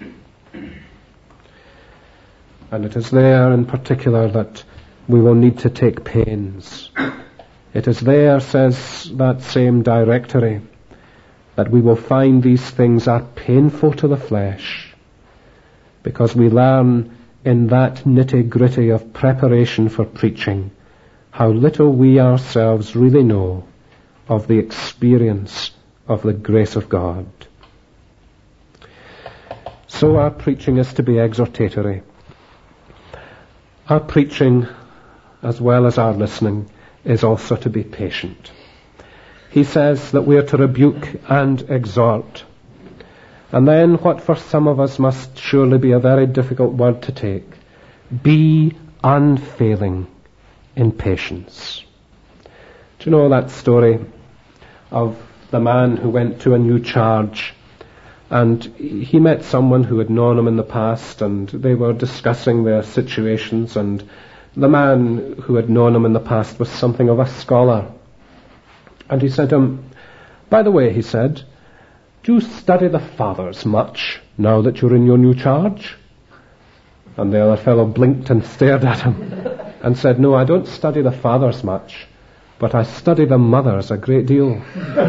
And it is there in particular that we will need to take pains. It is there, says that same directory, that we will find these things are painful to the flesh, because we learn in that nitty-gritty of preparation for preaching how little we ourselves really know of the experience of the grace of God. So our preaching is to be exhortatory. Our preaching, as well as our listening, is also to be patient. He says that we are to rebuke and exhort. And then what for some of us must surely be a very difficult word to take, be unfailing in patience. Do you know that story of the man who went to a new charge, and he met someone who had known him in the past, and they were discussing their situations, and the man who had known him in the past was something of a scholar. And he said to him, "By the way," he said, "do you study the Fathers much now that you're in your new charge?" And the other fellow blinked and stared at him. and said, no, I don't study the fathers much, but I study the mothers a great deal.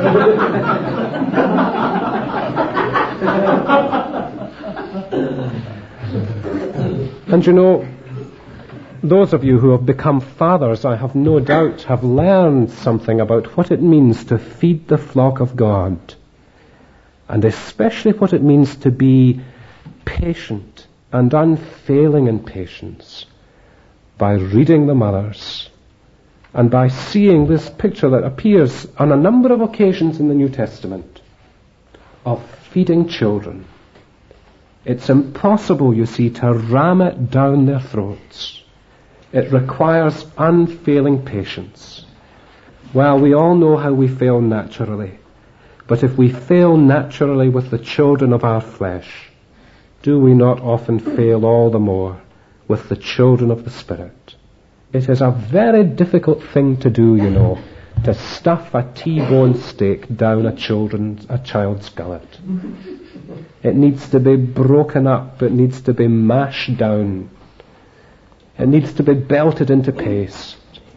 And you know, those of you who have become fathers, I have no doubt, have learned something about what it means to feed the flock of God, and especially what it means to be patient and unfailing in patience by reading the mothers and by seeing this picture that appears on a number of occasions in the New Testament of feeding children. It's impossible, you see, to ram it down their throats. It requires unfailing patience. Well, we all know how we fail naturally. But if we fail naturally with the children of our flesh, do we not often fail all the more with the children of the Spirit? It is a very difficult thing to do, you know, to stuff a T-bone steak down a child's gullet. It needs to be broken up. It needs to be mashed down. It needs to be belted into paste.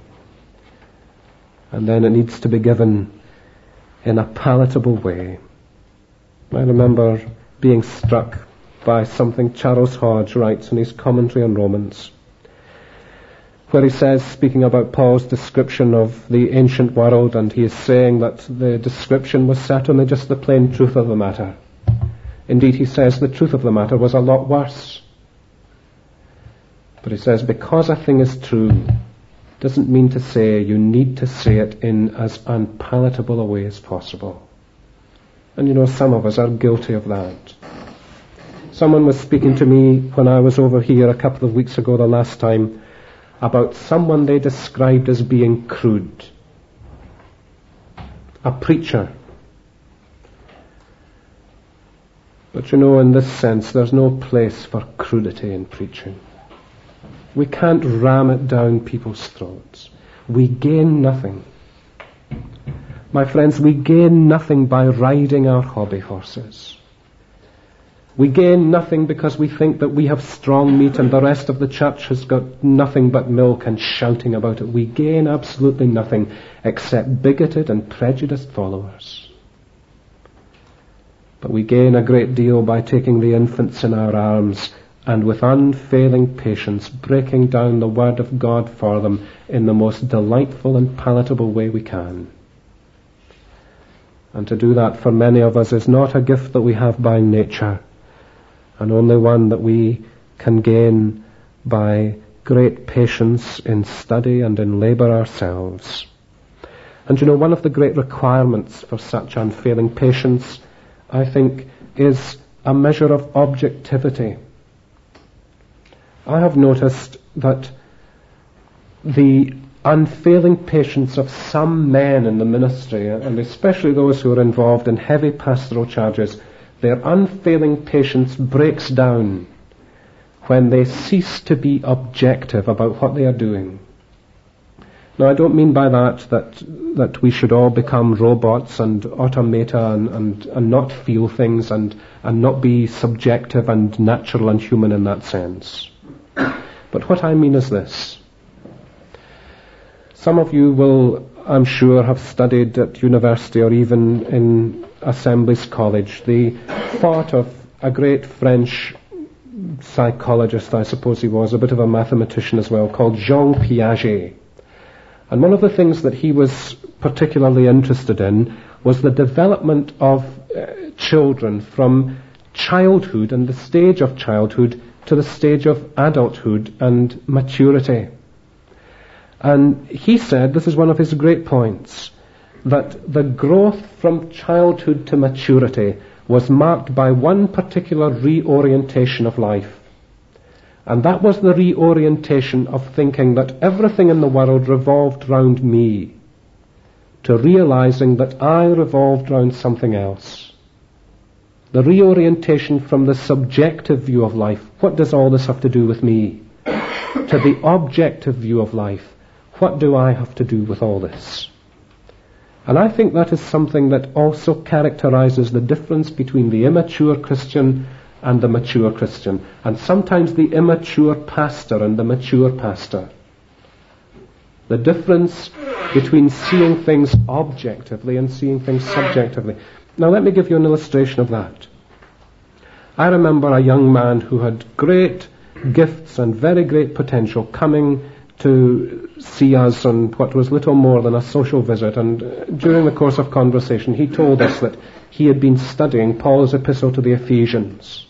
And then it needs to be given in a palatable way. I remember being struck by something Charles Hodge writes in his commentary on Romans, where he says, speaking about Paul's description of the ancient world, and he is saying that the description was certainly just the plain truth of the matter. Indeed, he says the truth of the matter was a lot worse. But he says, because a thing is true, doesn't mean to say you need to say it in as unpalatable a way as possible. And you know, some of us are guilty of that. Someone was speaking to me when I was over here a couple of weeks ago, the last time, about someone they described as being crude. A preacher. But you know, in this sense, there's no place for crudity in preaching. We can't ram it down people's throats. We gain nothing. My friends, we gain nothing by riding our hobby horses. We gain nothing because we think that we have strong meat and the rest of the church has got nothing but milk and shouting about it. We gain absolutely nothing except bigoted and prejudiced followers. But we gain a great deal by taking the infants in our arms and with unfailing patience breaking down the Word of God for them in the most delightful and palatable way we can. And to do that for many of us is not a gift that we have by nature, and only one that we can gain by great patience in study and in labour ourselves. And you know, one of the great requirements for such unfailing patience, I think, is a measure of objectivity. I have noticed that the unfailing patience of some men in the ministry, and especially those who are involved in heavy pastoral charges, their unfailing patience breaks down when they cease to be objective about what they are doing. Now, I don't mean by that we should all become robots and automata and not feel things and not be subjective and natural and human in that sense. But what I mean is this. Some of you will, I'm sure, have studied at university or even in Assemblies College the thought of a great French psychologist, I suppose he was, a bit of a mathematician as well, called Jean Piaget. And one of the things that he was particularly interested in was the development of children from childhood and the stage of childhood to the stage of adulthood and maturity. And he said, this is one of his great points, that the growth from childhood to maturity was marked by one particular reorientation of life. And that was the reorientation of thinking that everything in the world revolved round me, to realizing that I revolved round something else. The reorientation from the subjective view of life, what does all this have to do with me, to the objective view of life, what do I have to do with all this? And I think that is something that also characterizes the difference between the immature Christian and the mature Christian, and sometimes the immature pastor and the mature pastor. The difference between seeing things objectively and seeing things subjectively. Now let me give you an illustration of that. I remember a young man who had great gifts and very great potential coming to see us on what was little more than a social visit, and during the course of conversation he told us that he had been studying Paul's epistle to the Ephesians.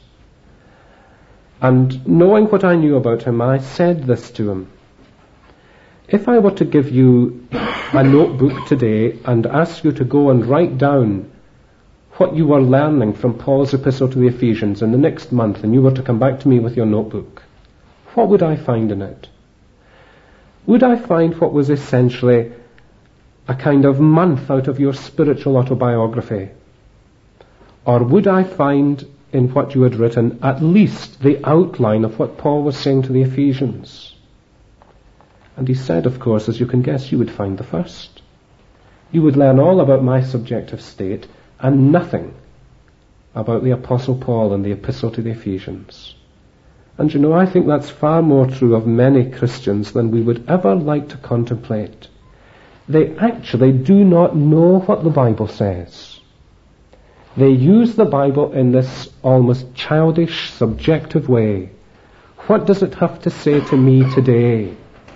And knowing what I knew about him, I said this to him: if I were to give you a notebook today and ask you to go and write down what you were learning from Paul's epistle to the Ephesians in the next month, and you were to come back to me with your notebook, what would I find in it? Would I find what was essentially a kind of month out of your spiritual autobiography? Or would I find in what you had written at least the outline of what Paul was saying to the Ephesians? And he said, of course, as you can guess, you would find the first. You would learn all about my subjective state and nothing about the Apostle Paul and the epistle to the Ephesians. And you know, I think that's far more true of many Christians than we would ever like to contemplate. They actually do not know what the Bible says. They use the Bible in this almost childish, subjective way. What does it have to say to me today?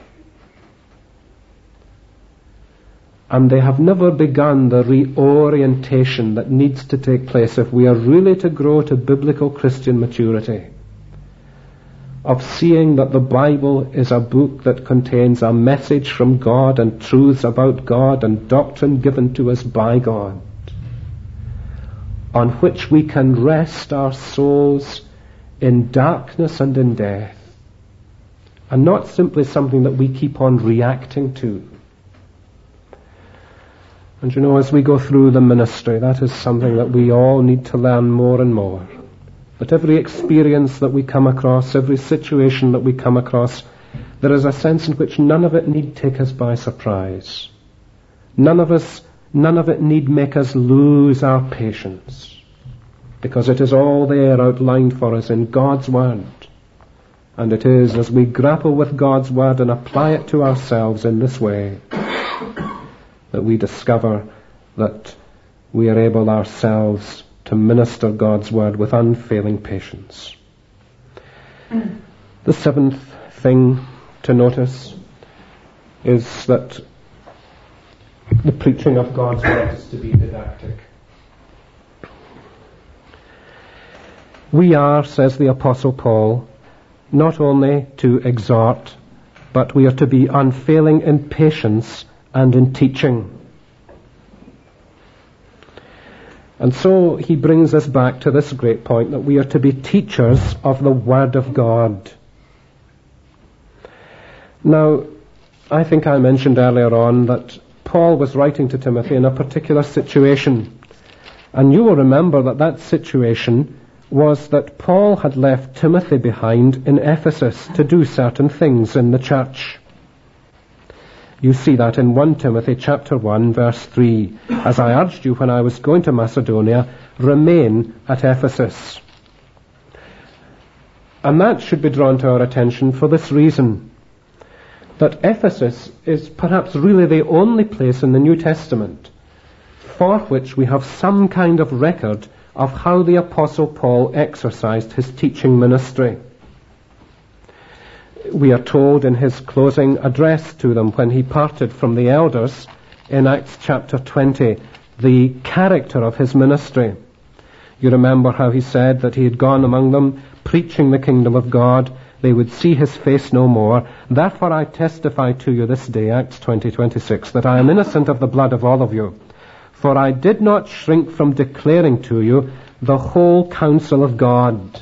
And they have never begun the reorientation that needs to take place if we are really to grow to biblical Christian maturity, of seeing that the Bible is a book that contains a message from God and truths about God and doctrine given to us by God, on which we can rest our souls in darkness and in death, and not simply something that we keep on reacting to. And you know, as we go through the ministry, that is something that we all need to learn more and more. That every experience that we come across, every situation that we come across, there is a sense in which none of it need take us by surprise. None of it need make us lose our patience, because it is all there outlined for us in God's Word. And it is as we grapple with God's Word and apply it to ourselves in this way that we discover that we are able ourselves to minister God's Word with unfailing patience. The seventh thing to notice is that the preaching of God's Word is to be didactic. We are, says the Apostle Paul, not only to exhort, but we are to be unfailing in patience and in teaching. And so he brings us back to this great point that we are to be teachers of the Word of God. Now, I think I mentioned earlier on that Paul was writing to Timothy in a particular situation. And you will remember that that situation was that Paul had left Timothy behind in Ephesus to do certain things in the church. You see that in 1 Timothy chapter 1 verse 3. As I urged you when I was going to Macedonia, remain at Ephesus. And that should be drawn to our attention for this reason, that Ephesus is perhaps really the only place in the New Testament for which we have some kind of record of how the Apostle Paul exercised his teaching ministry. We are told in his closing address to them when he parted from the elders in Acts chapter 20, the character of his ministry. You remember how he said that he had gone among them preaching the kingdom of God. They would see his face no more. Therefore I testify to you this day, Acts 20:26, that I am innocent of the blood of all of you. For I did not shrink from declaring to you the whole counsel of God.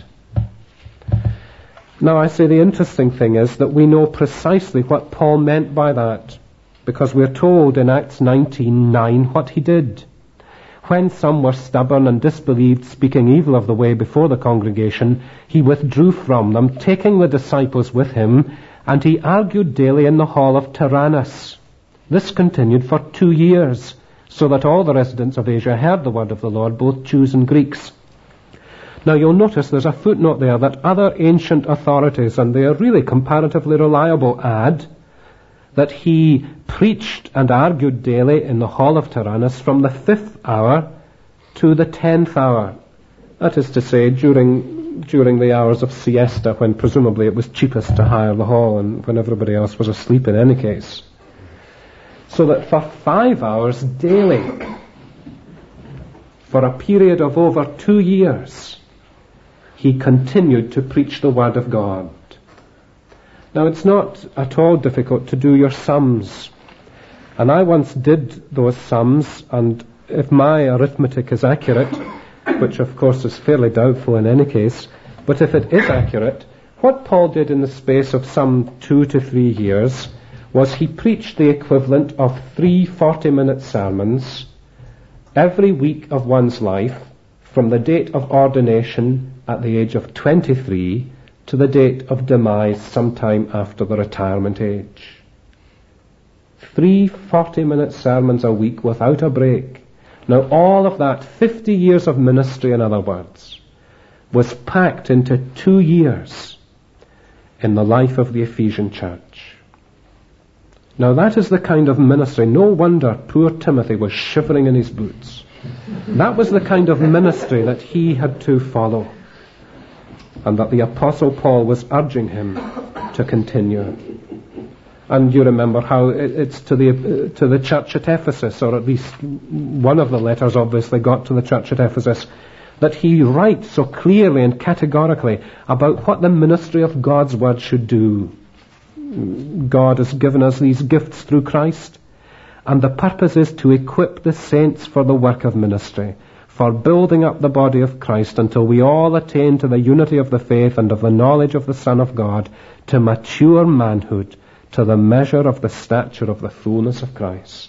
Now I say the interesting thing is that we know precisely what Paul meant by that, because we're told in Acts 19:9 what he did. When some were stubborn and disbelieved, speaking evil of the way before the congregation, he withdrew from them, taking the disciples with him, and he argued daily in the hall of Tyrannus. This continued for 2 years, so that all the residents of Asia heard the word of the Lord, both Jews and Greeks. Now you'll notice there's a footnote there that other ancient authorities, and they are really comparatively reliable, add that he preached and argued daily in the hall of Tyrannus from the 5th hour to the 10th hour. That is to say, during the hours of siesta, when presumably it was cheapest to hire the hall and when everybody else was asleep in any case. So that for 5 hours daily, for a period of over 2 years, he continued to preach the Word of God. Now, it's not at all difficult to do your sums. And I once did those sums, and if my arithmetic is accurate, which of course is fairly doubtful in any case, but if it is accurate, what Paul did in the space of some 2 to 3 years was he preached the equivalent of 3 40-minute sermons every week of one's life from the date of ordination at the age of 23 to the date of demise sometime after the retirement age. 3 40-minute sermons a week without a break. Now all of that, 50 years of ministry in other words, was packed into 2 years in the life of the Ephesian church. Now that is the kind of ministry. No wonder poor Timothy was shivering in his boots. That was the kind of ministry that he had to follow, and that the Apostle Paul was urging him to continue. And you remember how it's to the church at Ephesus, or at least one of the letters obviously got to the church at Ephesus, that he writes so clearly and categorically about what the ministry of God's Word should do. God has given us these gifts through Christ, and the purpose is to equip the saints for the work of ministry, for building up the body of Christ until we all attain to the unity of the faith and of the knowledge of the Son of God, to mature manhood, to the measure of the stature of the fullness of Christ.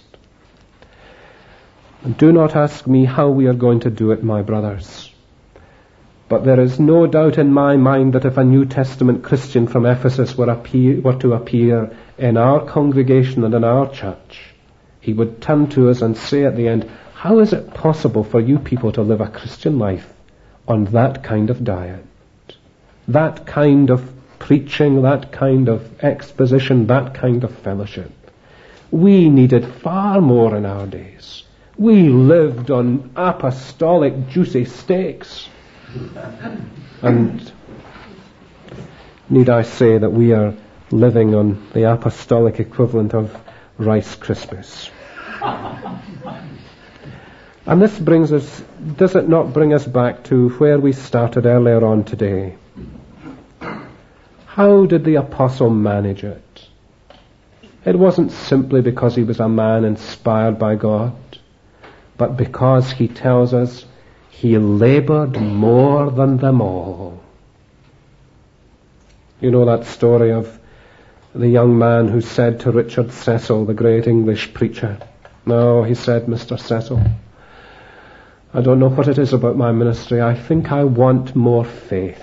And do not ask me how we are going to do it, my brothers. But there is no doubt in my mind that if a New Testament Christian from Ephesus were to appear in our congregation and in our church, he would turn to us and say at the end, how is it possible for you people to live a Christian life on that kind of diet? That kind of preaching, that kind of exposition, that kind of fellowship. We needed far more in our days. We lived on apostolic juicy steaks. And need I say that we are living on the apostolic equivalent of Rice Krispies. And this brings us, does it not bring us back to where we started earlier on today? How did the apostle manage it? It wasn't simply because he was a man inspired by God, but because he tells us he labored more than them all. You know that story of the young man who said to Richard Cecil, the great English preacher, "No," he said, "Mr. Cecil, I don't know what it is about my ministry. I think I want more faith."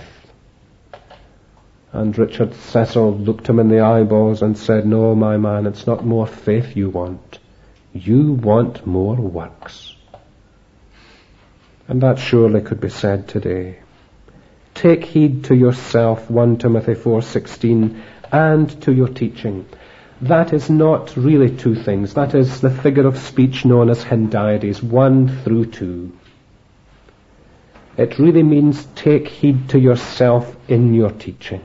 And Richard Cecil looked him in the eyeballs and said, "No, my man, it's not more faith you want. You want more works." And that surely could be said today. Take heed to yourself, 1 Timothy 4:16, and to your teaching. That is not really two things. That is the figure of speech known as Hendiades, 1 through 2. It really means take heed to yourself in your teaching.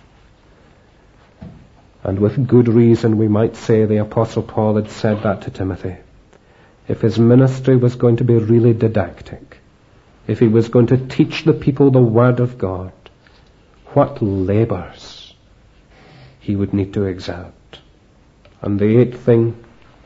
And with good reason we might say the Apostle Paul had said that to Timothy. If his ministry was going to be really didactic, if he was going to teach the people the Word of God, what labours he would need to exert. And the eighth thing,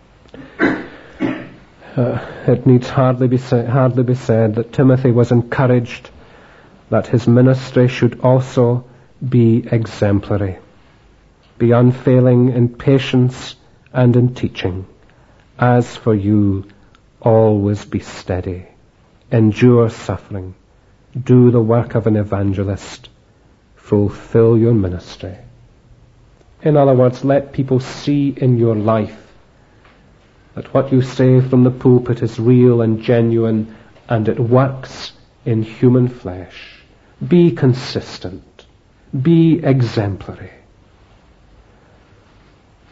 it needs hardly be said that Timothy was encouraged that his ministry should also be exemplary, be unfailing in patience and in teaching. As for you, always be steady, endure suffering, do the work of an evangelist, fulfill your ministry. In other words, let people see in your life that what you say from the pulpit is real and genuine, and it works in human flesh. Be consistent. Be exemplary.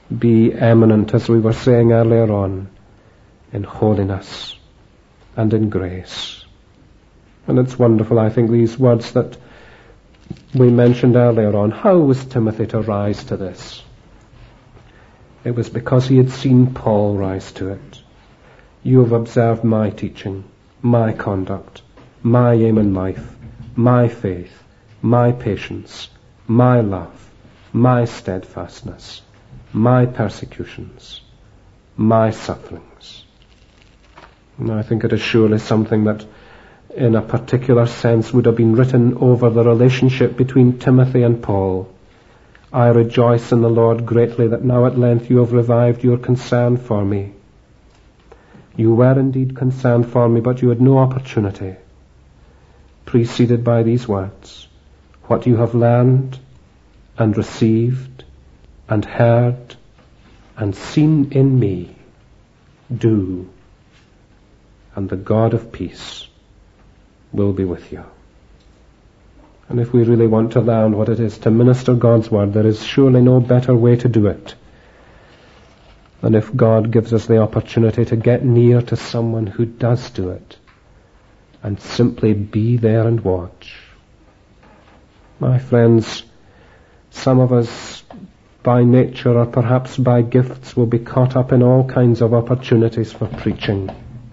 Be eminent, as we were saying earlier on, in holiness and in grace. And it's wonderful, I think, these words that we mentioned earlier on. How was Timothy to rise to this? It was because he had seen Paul rise to it. You have observed my teaching, my conduct, my aim in life, my faith, my patience, my love, my steadfastness, my persecutions, my sufferings. And I think it is surely something that in a particular sense would have been written over the relationship between Timothy and Paul. I rejoice in the Lord greatly that now at length you have revived your concern for me. You were indeed concerned for me, but you had no opportunity. Preceded by these words, what you have learned and received and heard and seen in me, do, and the God of peace will be with you. And if we really want to learn what it is to minister God's word, there is surely no better way to do it than if God gives us the opportunity to get near to someone who does do it and simply be there and watch. My friends, some of us by nature or perhaps by gifts will be caught up in all kinds of opportunities for preaching.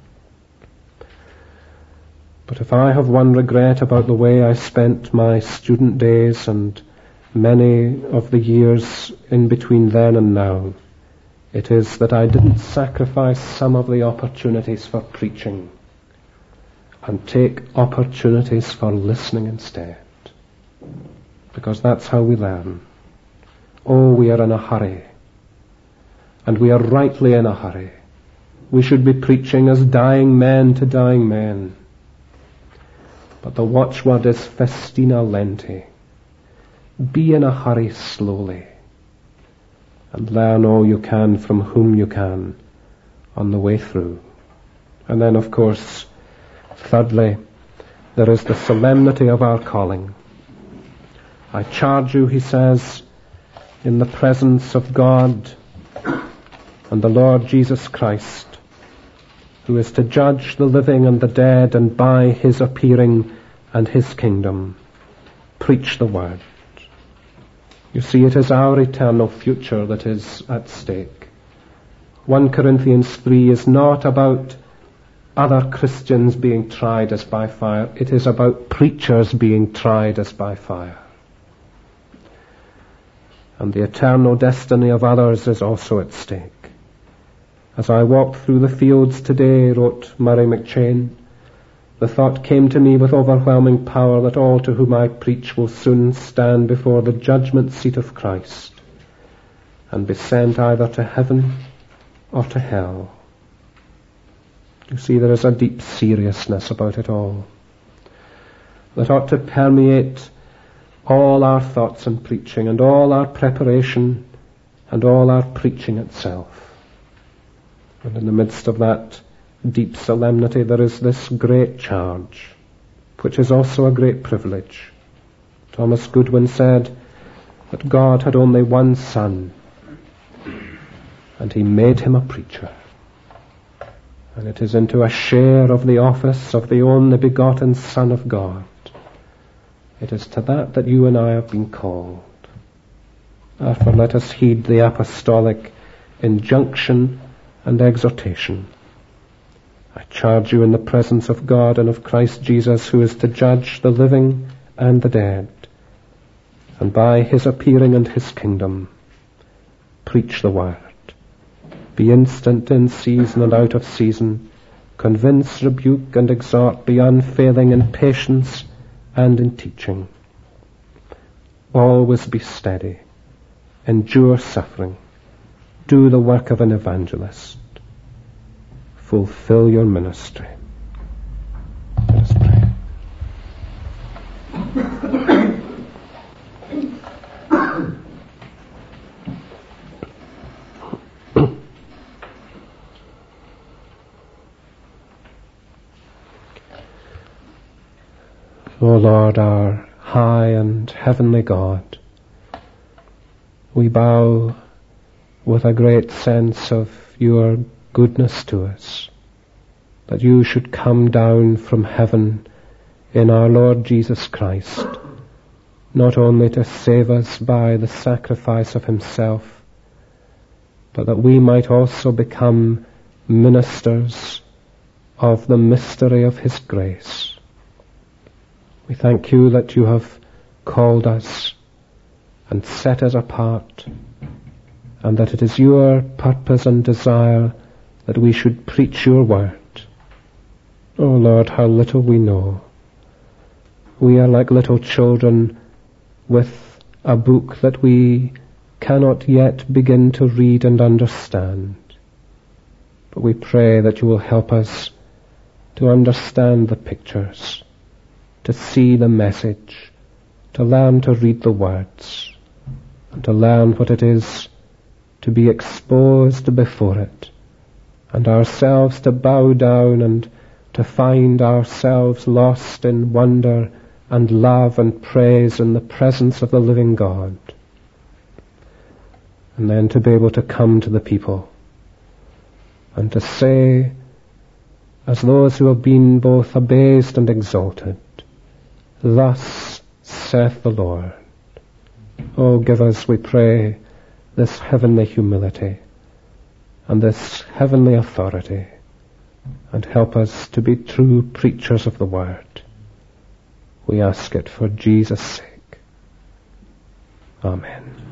But if I have one regret about the way I spent my student days and many of the years in between then and now, it is that I didn't sacrifice some of the opportunities for preaching and take opportunities for listening instead. Because that's how we learn. Oh, we are in a hurry. And we are rightly in a hurry. We should be preaching as dying men to dying men. But the watchword is festina lente. Be in a hurry slowly. And learn all you can from whom you can on the way through. And then, of course, thirdly, there is the solemnity of our calling. I charge you, he says, in the presence of God and the Lord Jesus Christ, who is to judge the living and the dead, and by his appearing and his kingdom, preach the word. You see, it is our eternal future that is at stake. 1 Corinthians 3 is not about other Christians being tried as by fire. It is about preachers being tried as by fire. And the eternal destiny of others is also at stake. As I walked through the fields today, wrote Murray McCheyne, the thought came to me with overwhelming power that all to whom I preach will soon stand before the judgment seat of Christ and be sent either to heaven or to hell. You see, there is a deep seriousness about it all that ought to permeate all our thoughts and preaching and all our preparation and all our preaching itself. And in the midst of that deep solemnity, there is this great charge, which is also a great privilege. Thomas Goodwin said that God had only one son, and he made him a preacher. And it is into a share of the office of the only begotten Son of God. It is to that you and I have been called. Therefore, let us heed the apostolic injunction and exhortation. I charge you in the presence of God and of Christ Jesus, who is to judge the living and the dead, and by his appearing and his kingdom, preach the word. Be instant in season and out of season. Convince, rebuke, and exhort. Be unfailing in patience and in teaching. Always be steady. Endure suffering. Do the work of an evangelist. Fulfill your ministry. Let us pray. O Lord, our high and heavenly God, we bow with a great sense of your goodness to us, that you should come down from heaven in our Lord Jesus Christ, not only to save us by the sacrifice of himself, but that we might also become ministers of the mystery of his grace. We thank you that you have called us and set us apart, and that it is your purpose and desire that we should preach your word. Oh Lord, how little we know. We are like little children with a book that we cannot yet begin to read and understand. But we pray that you will help us to understand the pictures, to see the message, to learn to read the words, and to learn what it is to be exposed before it, and ourselves to bow down and to find ourselves lost in wonder and love and praise in the presence of the living God. And then to be able to come to the people and to say, as those who have been both abased and exalted, thus saith the Lord. Oh, give us, we pray, this heavenly humility and this heavenly authority, and help us to be true preachers of the word. We ask it for Jesus' sake. Amen.